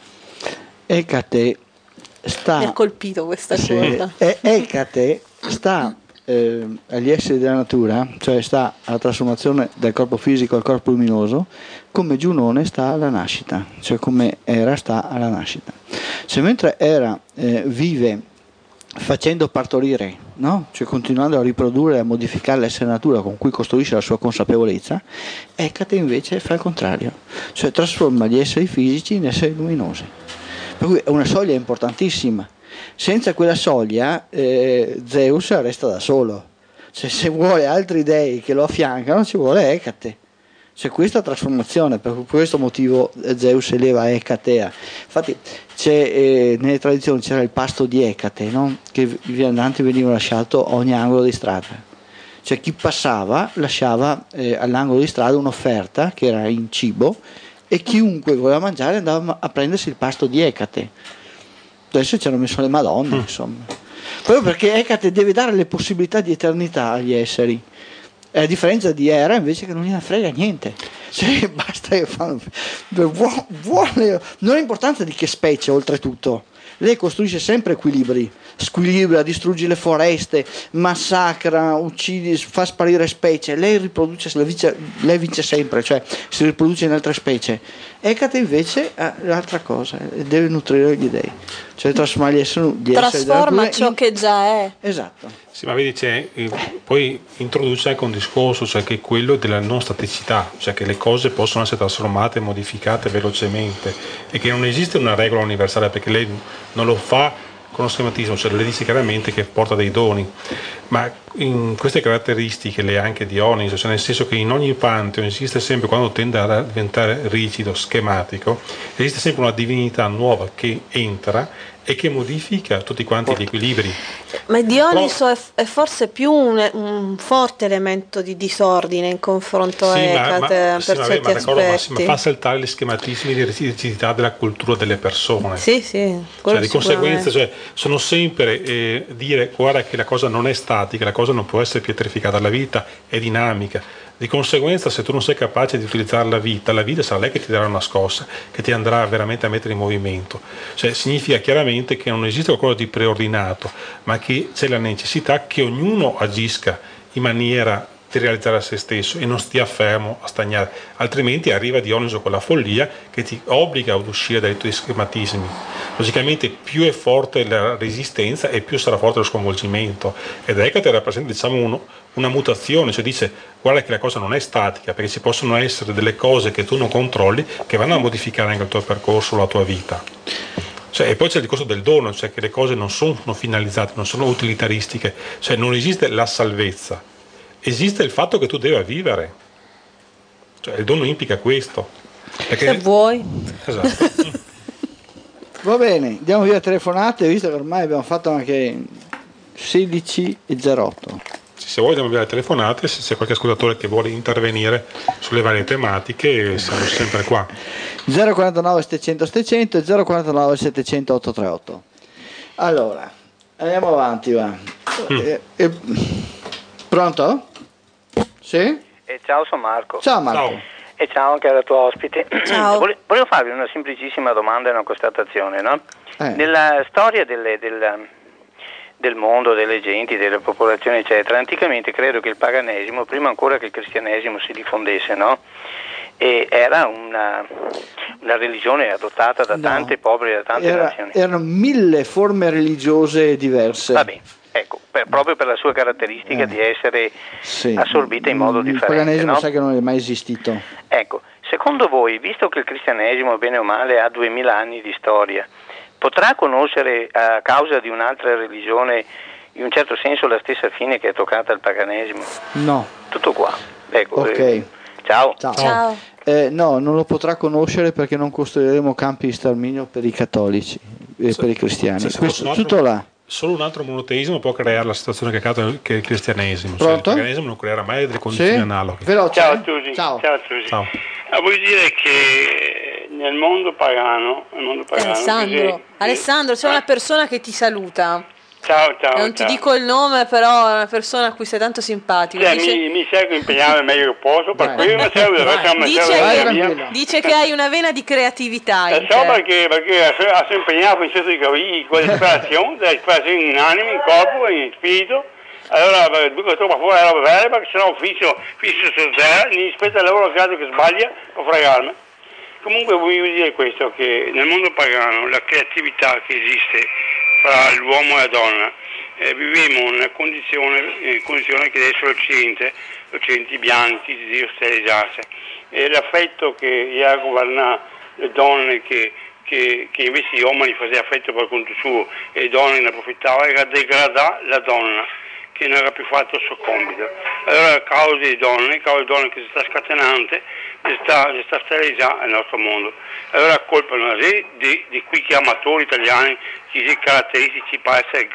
Ecate sta... Mi ha colpito questa cosa. Ecate sta agli esseri della natura, cioè sta alla trasformazione del corpo fisico al corpo luminoso, come Giunone sta alla nascita, cioè come Era sta alla nascita. Cioè mentre Era vive facendo partorire, no? Cioè continuando a riprodurre e a modificare l'essere natura con cui costruisce la sua consapevolezza, Ecate invece fa il contrario, cioè trasforma gli esseri fisici in esseri luminosi. Per cui è una soglia importantissima. Senza quella soglia Zeus resta da solo, cioè, se vuole altri dei che lo affiancano ci vuole Ecate. C'è questa trasformazione, per questo motivo Zeus eleva Ecatea. Infatti nelle tradizioni c'era il pasto di Ecate, no? Che i viandanti venivano lasciati a ogni angolo di strada. Cioè chi passava lasciava all'angolo di strada un'offerta che era in cibo e chiunque voleva mangiare andava a prendersi il pasto di Ecate. Adesso ci hanno messo le Madonne, insomma. Proprio perché Ecate deve dare le possibilità di eternità agli esseri. A differenza di Era invece che non gliene frega niente, cioè, basta che vuole, non ha importanza di che specie oltretutto, lei costruisce sempre equilibri, squilibra, distrugge le foreste, massacra, uccide, fa sparire specie, lei riproduce, lei vince sempre, cioè si riproduce in altre specie. Ecate invece ha l'altra cosa, deve nutrire gli dei, cioè trasformare gli esseri trasforma ciò che già è. Esatto. Sì, ma vedi, poi introduce anche un discorso, cioè che è quello della non staticità, cioè che le cose possono essere trasformate, modificate velocemente e che non esiste una regola universale, perché lei non lo fa con lo schematismo, cioè le dice chiaramente che porta dei doni, ma in queste caratteristiche le ha anche Dioniso, cioè nel senso che in ogni pantheon esiste sempre, quando tende a diventare rigido, schematico, esiste sempre una divinità nuova che entra e che modifica tutti quanti gli equilibri. Ma Dioniso è forse più un forte elemento di disordine in confronto a Ecate, per certi aspetti. Ma fa saltare gli schematismi di rigidità della cultura delle persone. Sì, cioè, di conseguenza, cioè, sono sempre dire guarda che la cosa non è statica, la cosa non può essere pietrificata, la vita è dinamica. Di conseguenza, se tu non sei capace di utilizzare la vita sarà lei che ti darà una scossa, che ti andrà veramente a mettere in movimento. Cioè, significa chiaramente che non esiste qualcosa di preordinato, ma che c'è la necessità che ognuno agisca in maniera di realizzare a se stesso e non stia fermo a stagnare, altrimenti arriva Dioniso con la follia che ti obbliga ad uscire dai tuoi schematismi. Logicamente più è forte la resistenza e più sarà forte lo sconvolgimento, ed Ecate rappresenta, diciamo, una mutazione, cioè dice guarda che la cosa non è statica, perché ci possono essere delle cose che tu non controlli che vanno a modificare anche il tuo percorso, la tua vita. Cioè, e poi c'è il discorso del dono, cioè che le cose non sono finalizzate, non sono utilitaristiche, cioè non esiste la salvezza, esiste il fatto che tu debba vivere, cioè il dono implica questo. Perché... Se vuoi. Esatto. Va bene, diamo via telefonate, visto che ormai abbiamo fatto anche 16:08. Se vuoi diamo via le telefonate, se c'è qualche ascoltatore che vuole intervenire sulle varie tematiche siamo sempre qua. 049 700 700 e 049 700 838. Allora, andiamo avanti, va. Pronto? Sì? Ciao, sono Marco. Ciao Marco. Ciao. E ciao anche alla tua ospite. Ciao. Volevo farvi una semplicissima domanda e una constatazione, no? Nella storia del mondo, delle genti, delle popolazioni, eccetera, anticamente credo che il paganesimo, prima ancora che il cristianesimo si diffondesse, no? E era una religione adottata da tante popoli, da tante nazioni. Erano 1000 forme religiose diverse. Va bene. Ecco, proprio per la sua caratteristica di essere assorbita in modo differente. Il paganesimo, no? Sai che non è mai esistito. Ecco, secondo voi, visto che il cristianesimo, bene o male, ha 2000 anni di storia, potrà conoscere a causa di un'altra religione, in un certo senso, la stessa fine che è toccata al paganesimo? No. Tutto qua. Ecco, ok. Ciao. No, non lo potrà conoscere perché non costruiremo campi di sterminio per i cattolici e per i cristiani. Questo, tutto là. Solo un altro monoteismo può creare la situazione che è il cristianesimo. Pronto? Il cristianesimo non creerà mai delle condizioni analoghe. Veloce. Ciao a tutti. Ciao. Ciao. Vuol dire che nel mondo pagano, Alessandro, c'è una persona che ti saluta. Ciao. Non ti dico il nome, però è una persona a cui sei tanto simpatico. Mi cerco di impegnare il meglio che posso, per cui dice che hai una vena di creatività. Perché ha sempre impegnato in senso di capire con l'ispirazione in anima, in corpo e in spirito. Allora dico troppo fuori la roba bella, perché sennò fisso su terra, mi aspetta il lavoro che sbaglia per fregarmi. Comunque voglio dire questo, che nel mondo pagano la creatività che esiste fra l'uomo e la donna, viviamo una condizione che adesso l'Occidente bianchi, Dio sterilizzasse, e l'affetto che ha governato le donne che invece gli uomini facevano affetto per conto suo e le donne ne approfittavano, era degradare la donna che non era più fatto il suo compito. Allora a causa di donne che si sta scatenando, si sta sterilizzando il nostro mondo. Allora colpa di quei amatori italiani che si caratteristici per essere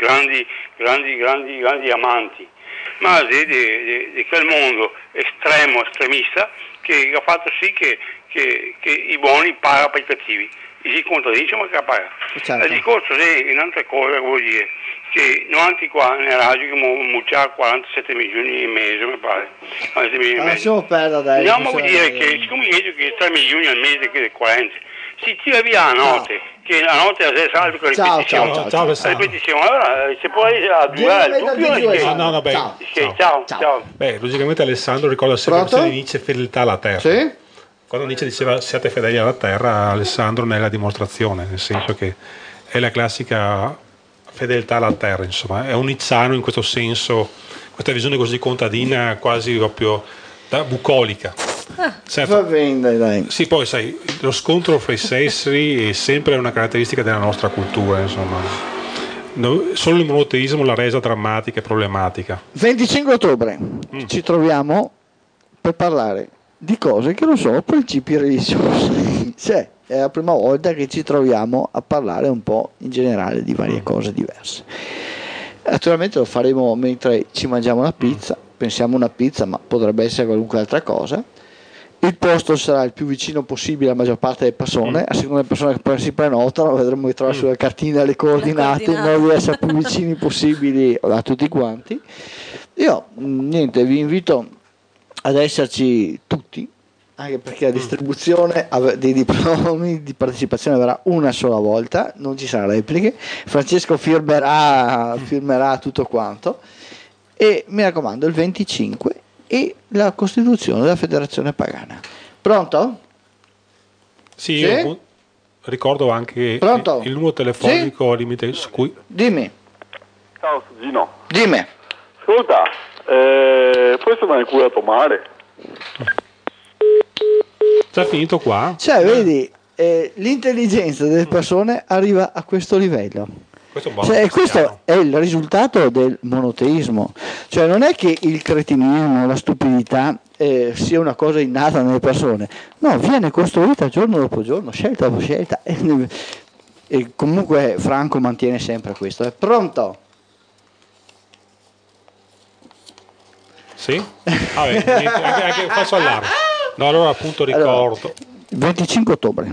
grandi amanti, ma di quel mondo estremista che ha fatto sì che i buoni pagano per i cattivi. E si contraddice ma che paga. Certo. Il discorso è un'altra cosa che vuol dire che noi qua nella radio che mucciamo 47 milioni e mese, mi pare. Lasciamo perdere dai. No, ma vuol dire che siccome io dico che 3 milioni al mese che è 40, si tira via la notte, che la notte è salvo con ripetizione. Ciao. Ripetizione, allora se puoi addurare il dubbio. Ciao. Beh, logicamente Alessandro ricorda sempre di Nietzsche fedeltà alla terra. Sì? Quando Nietzsche diceva siate fedeli alla terra, Alessandro ne è la dimostrazione, nel senso che è la classica fedeltà alla terra, insomma, è un nizzano in questo senso, questa visione così contadina, quasi proprio bucolica. Certo. Va bene, dai. Sì, poi sai, lo scontro fra i sessi è sempre una caratteristica della nostra cultura, insomma. Solo il monoteismo l'ha resa drammatica e problematica. 25 ottobre ci troviamo per parlare di cose che non sono principi religiosi. Cioè, è la prima volta che ci troviamo a parlare un po' in generale di varie cose diverse. Naturalmente lo faremo mentre ci mangiamo una pizza, pensiamo una pizza, ma potrebbe essere qualunque altra cosa. Il posto sarà il più vicino possibile alla maggior parte delle persone, a seconda delle persone che si prenotano, vedremo di trovare sulla cartina le coordinate, in modo di essere più vicini possibili a tutti quanti. Io niente, vi invito ad esserci tutti, anche perché la distribuzione dei diplomi di partecipazione avverrà una sola volta, non ci saranno repliche. Francesco firmerà tutto quanto, e mi raccomando il 25 e la costituzione della federazione pagana. Pronto? Sì? Io ricordo anche il numero telefonico limite su cui... Dimmi. Ciao Gino. Dimmi. Ascolta, questo non è curato male. Già finito qua? Cioè, vedi, l'intelligenza delle persone arriva a questo livello. Questo è il risultato del monoteismo. Cioè, non è che il cretinismo, la stupidità sia una cosa innata nelle persone, no, viene costruita giorno dopo giorno, scelta dopo scelta, e comunque Franco mantiene sempre questo. È pronto? Sì? Anche faccio allarme. No, allora appunto ricordo. 25 ottobre.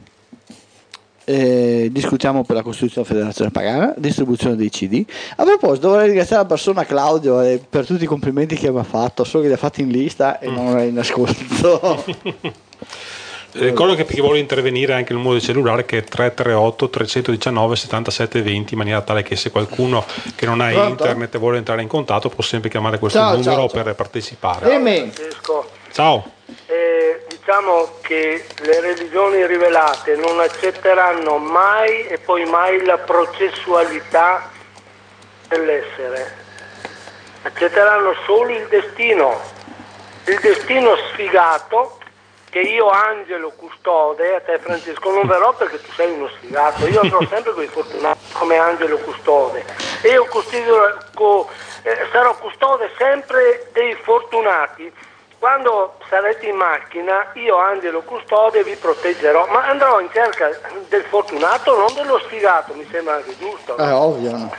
Discutiamo per la Costituzione della Federazione Pagana, distribuzione dei CD. A proposito, vorrei ringraziare la persona Claudio per tutti i complimenti che mi ha fatto, solo che li ha fatti in lista e non era in ascolto. Ricordo che per chi vuole intervenire anche il numero di cellulare, che è 338 319 77 20, in maniera tale che se qualcuno che non ha internet vuole entrare in contatto può sempre chiamare questo numero per partecipare. Ciao. Diciamo che le religioni rivelate non accetteranno mai e poi mai la processualità dell'essere, accetteranno solo il destino sfigato, che io angelo custode, a te Francesco non verrò perché tu sei uno sfigato, io andrò sempre con i fortunati come angelo custode, e io sarò custode sempre dei fortunati, quando sarete in macchina, io Angelo Custode vi proteggerò, ma andrò in cerca del fortunato, non dello sfigato, mi sembra anche giusto. È ovvio, no?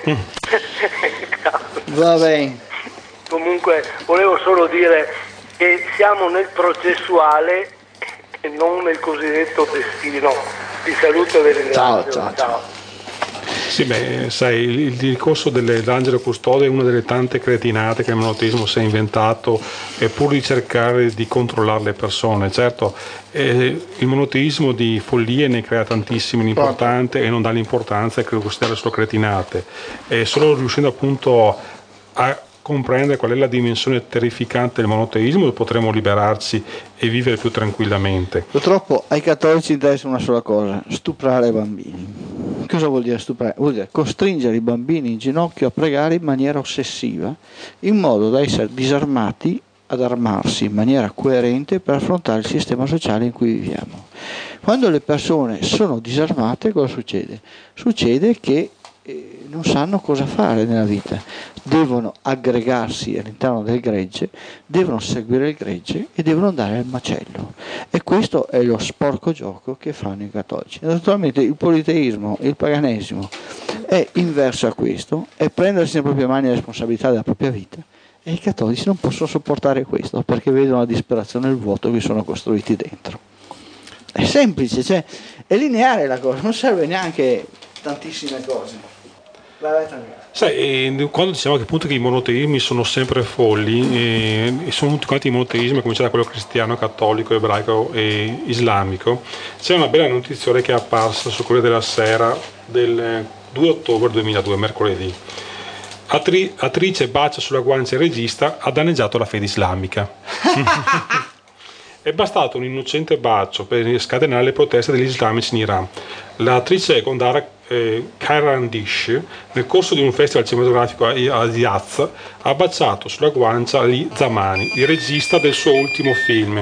Va bene. Comunque volevo solo dire che siamo nel processuale e non nel cosiddetto destino. Ti saluto e vi ringrazio. Ciao. Sì, beh, sai, il discorso dell'angelo custode è una delle tante cretinate che il monoteismo si è inventato pur di cercare di controllare le persone. Certo, il monoteismo di follie ne crea tantissime in importante e non dà l'importanza che considera solo cretinate. Solo riuscendo appunto a comprendere qual è la dimensione terrificante del monoteismo potremo liberarci e vivere più tranquillamente. Purtroppo ai cattolici interessa una sola cosa: stuprare i bambini. Cosa vuol dire stuprare? Vuol dire costringere i bambini in ginocchio a pregare in maniera ossessiva, in modo da essere disarmati ad armarsi in maniera coerente per affrontare il sistema sociale in cui viviamo. Quando le persone sono disarmate, cosa succede? Succede che non sanno cosa fare nella vita, devono aggregarsi all'interno del gregge, devono seguire il gregge e devono andare al macello, e questo è lo sporco gioco che fanno i cattolici. Naturalmente il politeismo, il paganesimo è inverso a questo, è prendersi nelle proprie mani la responsabilità della propria vita, e i cattolici non possono sopportare questo perché vedono la disperazione e il vuoto che sono costruiti dentro. È semplice, cioè è lineare la cosa, non serve neanche tantissime cose. Sai, quando diciamo che appunto che i monoteismi sono sempre folli, e sono tutti quanti i monoteismi, come c'era quello cristiano, cattolico, ebraico e islamico, c'è una bella notizia che è apparsa sul Corriere della Sera del 2 ottobre 2002, mercoledì. Attrice bacia sulla guancia il regista, ha danneggiato la fede islamica. È bastato un innocente bacio per scatenare le proteste degli islamici in Iran. L'attrice Gondara Khairandih, nel corso di un festival cinematografico a Yazd, ha baciato sulla guancia Ali Zamani, il regista del suo ultimo film.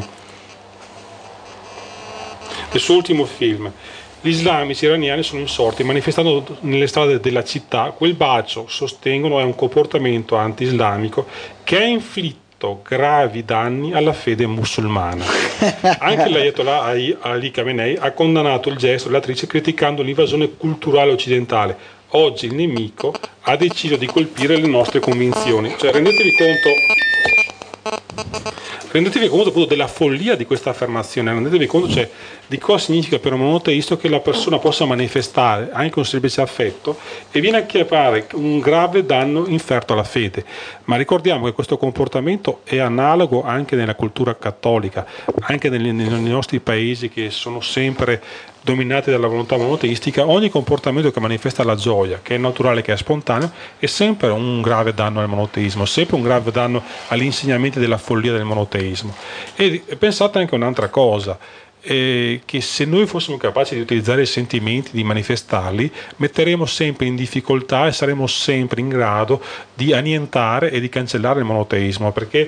Gli islamici iraniani sono insorti manifestando nelle strade della città. Quel bacio, sostengono, è un comportamento anti-islamico che ha inflitto gravi danni alla fede musulmana. Anche l'Ayatollah Ali Khamenei ha condannato il gesto dell'attrice criticando l'invasione culturale occidentale. Oggi il nemico ha deciso di colpire le nostre convinzioni. Cioè, rendetevi conto appunto della follia di questa affermazione, rendetevi conto di cosa significa per un monoteista che la persona possa manifestare anche un semplice affetto e viene a chiamare un grave danno inferto alla fede. Ma ricordiamo che questo comportamento è analogo anche nella cultura cattolica, anche nei nostri paesi che sono sempre dominati dalla volontà monoteistica. Ogni comportamento che manifesta la gioia, che è naturale, che è spontaneo, è sempre un grave danno al monoteismo, sempre un grave danno agli insegnamenti della follia del monoteismo. E pensate anche a un'altra cosa, che se noi fossimo capaci di utilizzare i sentimenti, di manifestarli, metteremo sempre in difficoltà e saremo sempre in grado di annientare e di cancellare il monoteismo, perché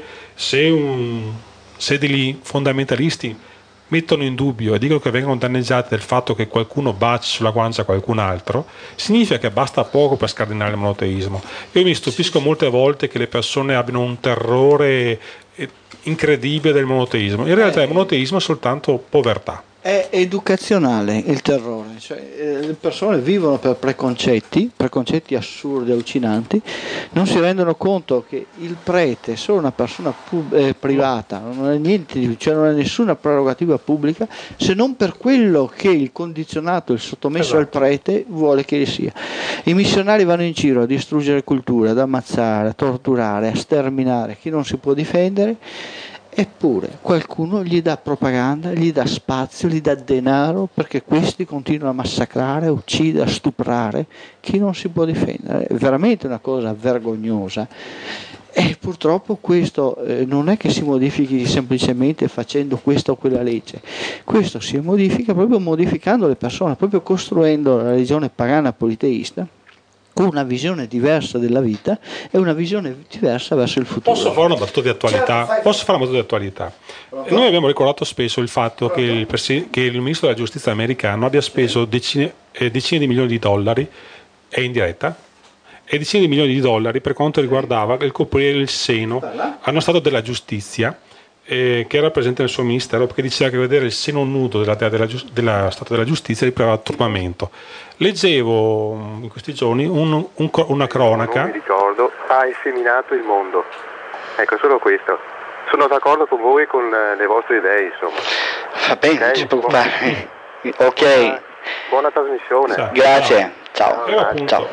se degli fondamentalisti mettono in dubbio e dicono che vengono danneggiati del fatto che qualcuno baci sulla guancia a qualcun altro, significa che basta poco per scardinare il monoteismo. Io mi stupisco molte volte che le persone abbiano un terrore incredibile del monoteismo. In realtà il monoteismo è soltanto povertà. È educazionale il terrore, cioè, le persone vivono per preconcetti assurdi, allucinanti, non si rendono conto che il prete è solo una persona privata, non è niente, cioè non ha nessuna prerogativa pubblica se non per quello che il condizionato, il sottomesso al prete vuole che sia. I missionari vanno in giro a distruggere culture, ad ammazzare, a torturare, a sterminare chi non si può difendere. Eppure qualcuno gli dà propaganda, gli dà spazio, gli dà denaro perché questi continuano a massacrare, a uccidere, a stuprare chi non si può difendere. È veramente una cosa vergognosa. E purtroppo questo non è che si modifichi semplicemente facendo questa o quella legge. Questo si modifica proprio modificando le persone, proprio costruendo la religione pagana politeista con una visione diversa della vita e una visione diversa verso il futuro. Posso fare una battuta di attualità? Noi abbiamo ricordato spesso il fatto che il ministro della giustizia americano abbia speso decine di milioni di dollari, è in diretta, e decine di milioni di dollari per quanto riguardava il coprire il seno a uno stato della giustizia che era presente nel suo ministero, perché diceva che vedere il seno nudo della Statua della Giustizia riprovava turbamento. Leggevo in questi giorni una cronaca. Non mi ricordo, ha inseminato il mondo. Ecco, solo questo. Sono d'accordo con voi e con le vostre idee, insomma. Va bene, non ci preoccupare. Ok. Buona trasmissione. Grazie. Ciao. Appunto,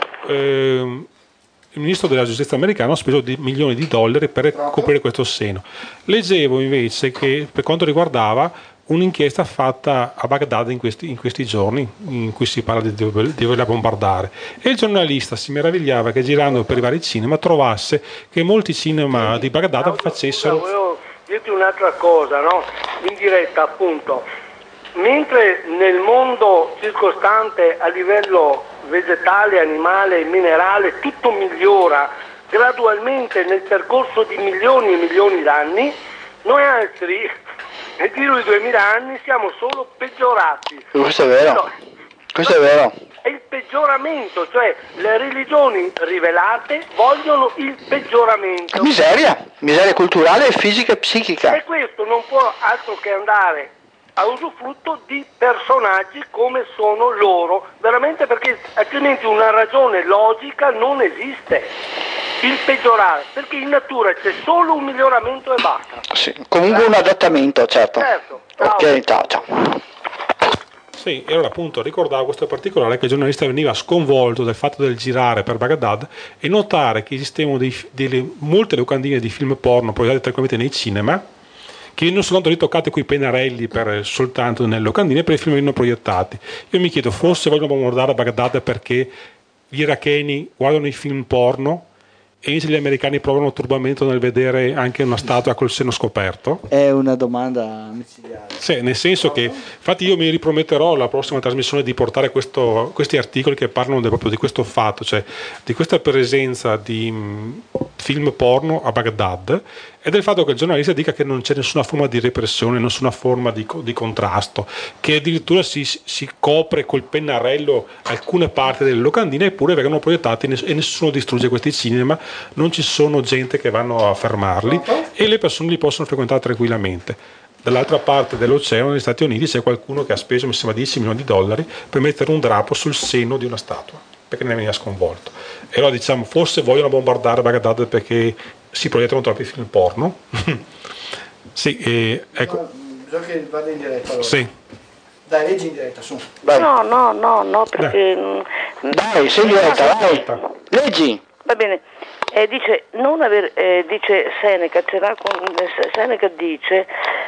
il ministro della giustizia americano ha speso milioni di dollari per coprire questo seno. Leggevo invece che per quanto riguardava un'inchiesta fatta a Baghdad in questi giorni, in cui si parla di volerla bombardare, e il giornalista si meravigliava che girando per i vari cinema trovasse che molti cinema di Baghdad facessero... Volevo dirti un'altra cosa, no? In diretta, appunto, mentre nel mondo circostante a livello vegetale, animale, minerale, tutto migliora gradualmente nel percorso di milioni e milioni d'anni, noi altri nel giro di 2000 anni siamo solo peggiorati. Questo è vero. Questo è vero. È il peggioramento, cioè le religioni rivelate vogliono il peggioramento. Miseria culturale, fisica e psichica. E questo non può altro che andare a usufrutto di personaggi come sono loro, veramente, perché altrimenti una ragione logica non esiste. Il peggiorare, perché in natura c'è solo un miglioramento e basta. Sì, comunque un adattamento, certo. Ciao. Ok, ciao. Sì, e allora appunto ricordavo questo particolare, che il giornalista veniva sconvolto dal fatto del girare per Baghdad e notare che esistevano molte locandine di film porno proiettate tranquillamente nei cinema, che non sono ritoccate coi pennarelli soltanto nelle locandine, per i film venivano proiettati. Io mi chiedo, forse vogliono bombardare Baghdad perché gli iracheni guardano i film porno e invece gli americani provano turbamento nel vedere anche una statua col seno scoperto? È una domanda micidiale. Sì, nel senso che, infatti io mi riprometterò alla prossima trasmissione di portare questi articoli che parlano proprio di questo fatto, cioè di questa presenza di film porno a Baghdad e del fatto che il giornalista dica che non c'è nessuna forma di repressione, nessuna forma di contrasto, che addirittura si copre col pennarello alcune parti delle locandine, eppure vengono proiettati e nessuno distrugge questi cinema, non ci sono gente che vanno a fermarli e le persone li possono frequentare tranquillamente. Dall'altra parte dell'oceano, negli Stati Uniti, c'è qualcuno che ha speso, mi sembra, 10 milioni di dollari per mettere un drappo sul seno di una statua, perché ne veniva sconvolto. E allora diciamo, forse vogliono bombardare Baghdad perché si proiettano troppi film porno. Sì, ecco. Bisogna che vada in diretta allora. Sì. Dai, leggi in diretta, su. Vai. No, perché... Dai, sei in diretta, vai. Leggi. Va bene. Dice Seneca, Seneca dice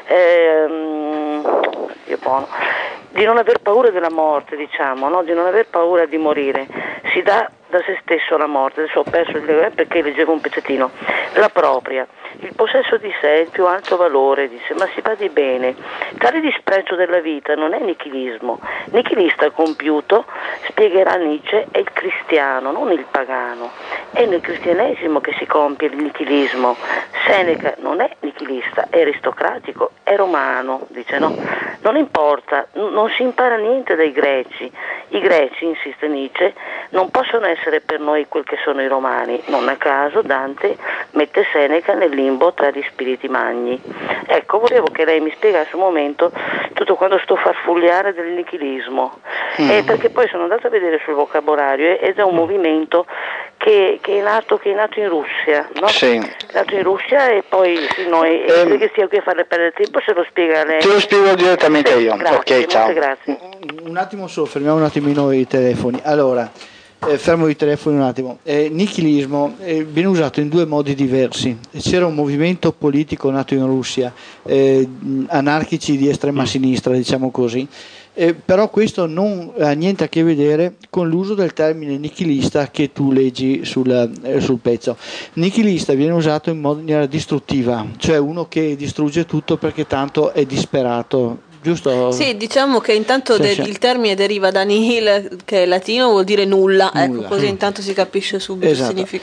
di non aver paura della morte, diciamo, no? Di non aver paura di morire. Si dà da se stesso la morte. Adesso ho perso perché leggevo un pezzettino. La propria. Il possesso di sé è il più alto valore, dice, ma si badi bene. Tale disprezzo della vita non è nichilismo. Nichilista compiuto, spiegherà Nietzsche, è il cristiano, non il pagano. È nel cristianesimo che si compie il nichilismo. Seneca non è nichilista, è aristocratico, è romano, dice, no? Non importa, non si impara niente dai greci. I greci, insiste Nietzsche, non possono essere per noi quel che sono i romani. Non a caso Dante mette Seneca nel limbo tra gli spiriti magni. Ecco, volevo che lei mi spiegasse un momento tutto quando sto farfugliare del nichilismo, perché poi sono andata a vedere sul vocabolario ed è un movimento che è nato in Russia, no? Sì. È nato in Russia e poi che stia qui a farle perdere tempo, se lo spiega lei. Te lo spiego direttamente io. Grazie, ok, ciao. Grazie. Un attimo solo, fermiamo un attimino i telefoni. Allora, fermo i telefoni un attimo. Nichilismo viene usato in due modi diversi. C'era un movimento politico nato in Russia, anarchici di estrema sinistra, diciamo così, però questo non ha niente a che vedere con l'uso del termine nichilista che tu leggi sul pezzo. Nichilista viene usato in maniera distruttiva, cioè uno che distrugge tutto perché tanto è disperato. Giusto? Sì, diciamo che intanto il termine deriva da nihil, che è latino, vuol dire nulla. Ecco, così intanto si capisce subito il significato.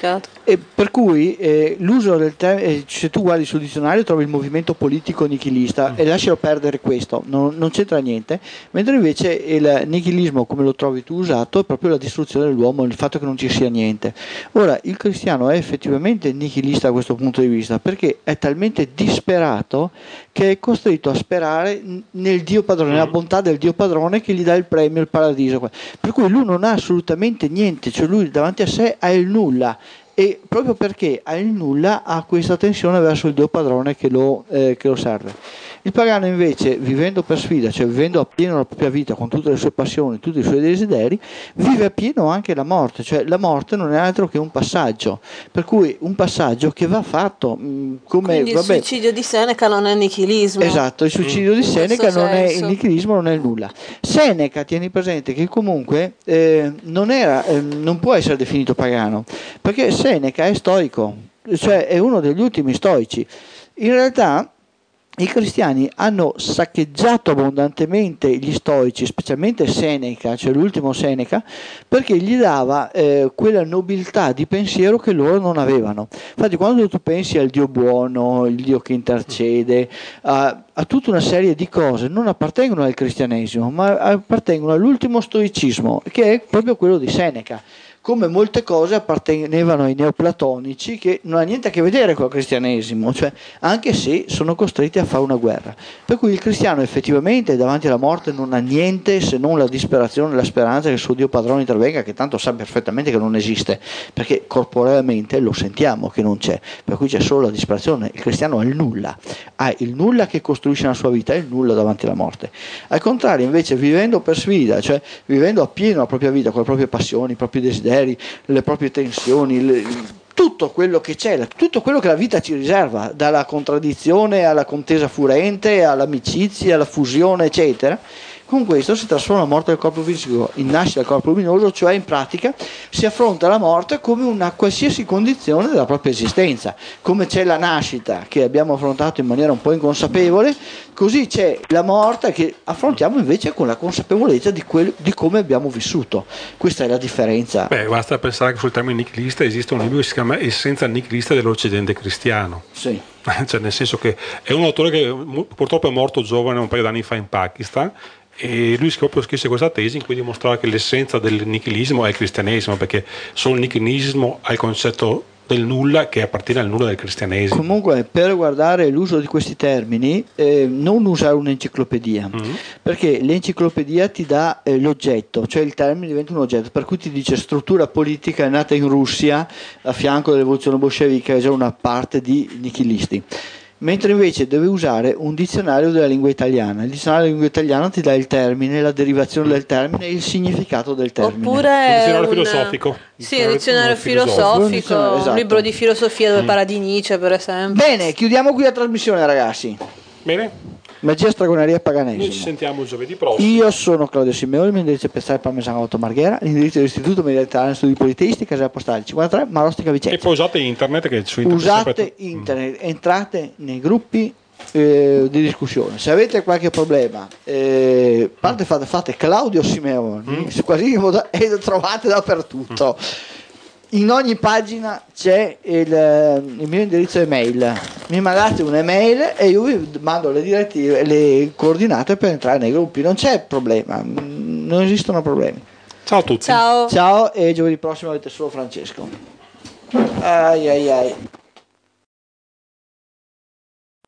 E per cui l'uso del termine, se tu guardi sul dizionario trovi il movimento politico nichilista e lascialo perdere questo, non c'entra niente, mentre invece il nichilismo come lo trovi tu usato è proprio la distruzione dell'uomo, il fatto che non ci sia niente. Ora, il cristiano è effettivamente nichilista da questo punto di vista perché è talmente disperato che è costretto a sperare nel Dio padrone, nella bontà del Dio padrone che gli dà il premio, il paradiso, per cui lui non ha assolutamente niente, cioè lui davanti a sé ha il nulla. E proprio perché ha il nulla ha questa tensione verso il Dio padrone che lo serve. Il pagano invece, vivendo per sfida, cioè vivendo appieno la propria vita con tutte le sue passioni, tutti i suoi desideri, vive appieno anche la morte, cioè la morte non è altro che un passaggio, per cui un passaggio che va fatto come... Quindi il suicidio di Seneca non è nichilismo. Esatto, il suicidio di Seneca non è il nichilismo, non è il nulla. Seneca, tieni presente che comunque non può essere definito pagano, perché Seneca è stoico, cioè è uno degli ultimi stoici. In realtà i cristiani hanno saccheggiato abbondantemente gli stoici, specialmente Seneca, cioè l'ultimo Seneca, perché gli dava quella nobiltà di pensiero che loro non avevano. Infatti quando tu pensi al Dio buono, il Dio che intercede, a tutta una serie di cose, non appartengono al cristianesimo, ma appartengono all'ultimo stoicismo, che è proprio quello di Seneca. Come molte cose appartenevano ai neoplatonici che non ha niente a che vedere con il cristianesimo, cioè anche se sono costretti a fare una guerra. Per cui il cristiano effettivamente davanti alla morte non ha niente se non la disperazione e la speranza che il suo Dio padrone intervenga, che tanto sa perfettamente che non esiste, perché corporeamente lo sentiamo che non c'è, per cui c'è solo la disperazione. Il cristiano ha il nulla che costruisce la sua vita, è il nulla davanti alla morte. Al contrario invece vivendo per sfida, cioè vivendo appieno la propria vita con le proprie passioni, i propri desideri, le proprie tensioni, tutto quello che c'è, tutto quello che la vita ci riserva, dalla contraddizione alla contesa furente, all'amicizia, alla fusione, eccetera. Con questo si trasforma la morte del corpo fisico in nascita del corpo luminoso, cioè in pratica si affronta la morte come una qualsiasi condizione della propria esistenza. Come c'è la nascita che abbiamo affrontato in maniera un po' inconsapevole, così c'è la morte che affrontiamo invece con la consapevolezza di come abbiamo vissuto. Questa è la differenza. Basta pensare che sul termine nichilista esiste un libro che si chiama Essenza nichilista dell'Occidente cristiano. Sì. Cioè, nel senso che è un autore che purtroppo è morto giovane un paio d'anni fa in Pakistan, e lui proprio scrisse questa tesi in cui dimostrava che l'essenza del nichilismo è il cristianesimo, perché solo il nichilismo ha il concetto del nulla che appartiene al nulla del cristianesimo. Comunque, per guardare l'uso di questi termini, non usare un'enciclopedia, perché l'enciclopedia ti dà l'oggetto, cioè il termine diventa un oggetto, per cui ti dice struttura politica è nata in Russia a fianco dell'evoluzione bolscevica, è già una parte di nichilisti. Mentre invece deve usare un dizionario della lingua italiana. Il dizionario della lingua italiana ti dà il termine, la derivazione del termine e il significato del termine. Oppure un dizionario filosofico. Sì, un dizionario filosofico, esatto. Un libro di filosofia dove parla di Nietzsche, per esempio. Bene, chiudiamo qui la trasmissione, ragazzi. Bene. Magia, stregoneria e paganesimo. Noi ci sentiamo giovedì prossimo. Io sono Claudio Simeoni, il mio indirizzo è Piazzale Parmesano Auto Marghera, l'indirizzo dell'Istituto Mediterraneo Studi Politeisti, Casella Postale 53, Marostica Vicenza. E poi usate internet, che su internet usate internet, entrate nei gruppi di discussione. Se avete qualche problema, fate Claudio Simeoni su Quasimodo e lo trovate dappertutto. In ogni pagina c'è il mio indirizzo email, mi mandate un'email e io vi mando le direttive, le coordinate per entrare nei gruppi, non c'è problema, non esistono problemi. Ciao a tutti. Ciao. Ciao, e giovedì prossimo avete solo Francesco. Ai ai ai.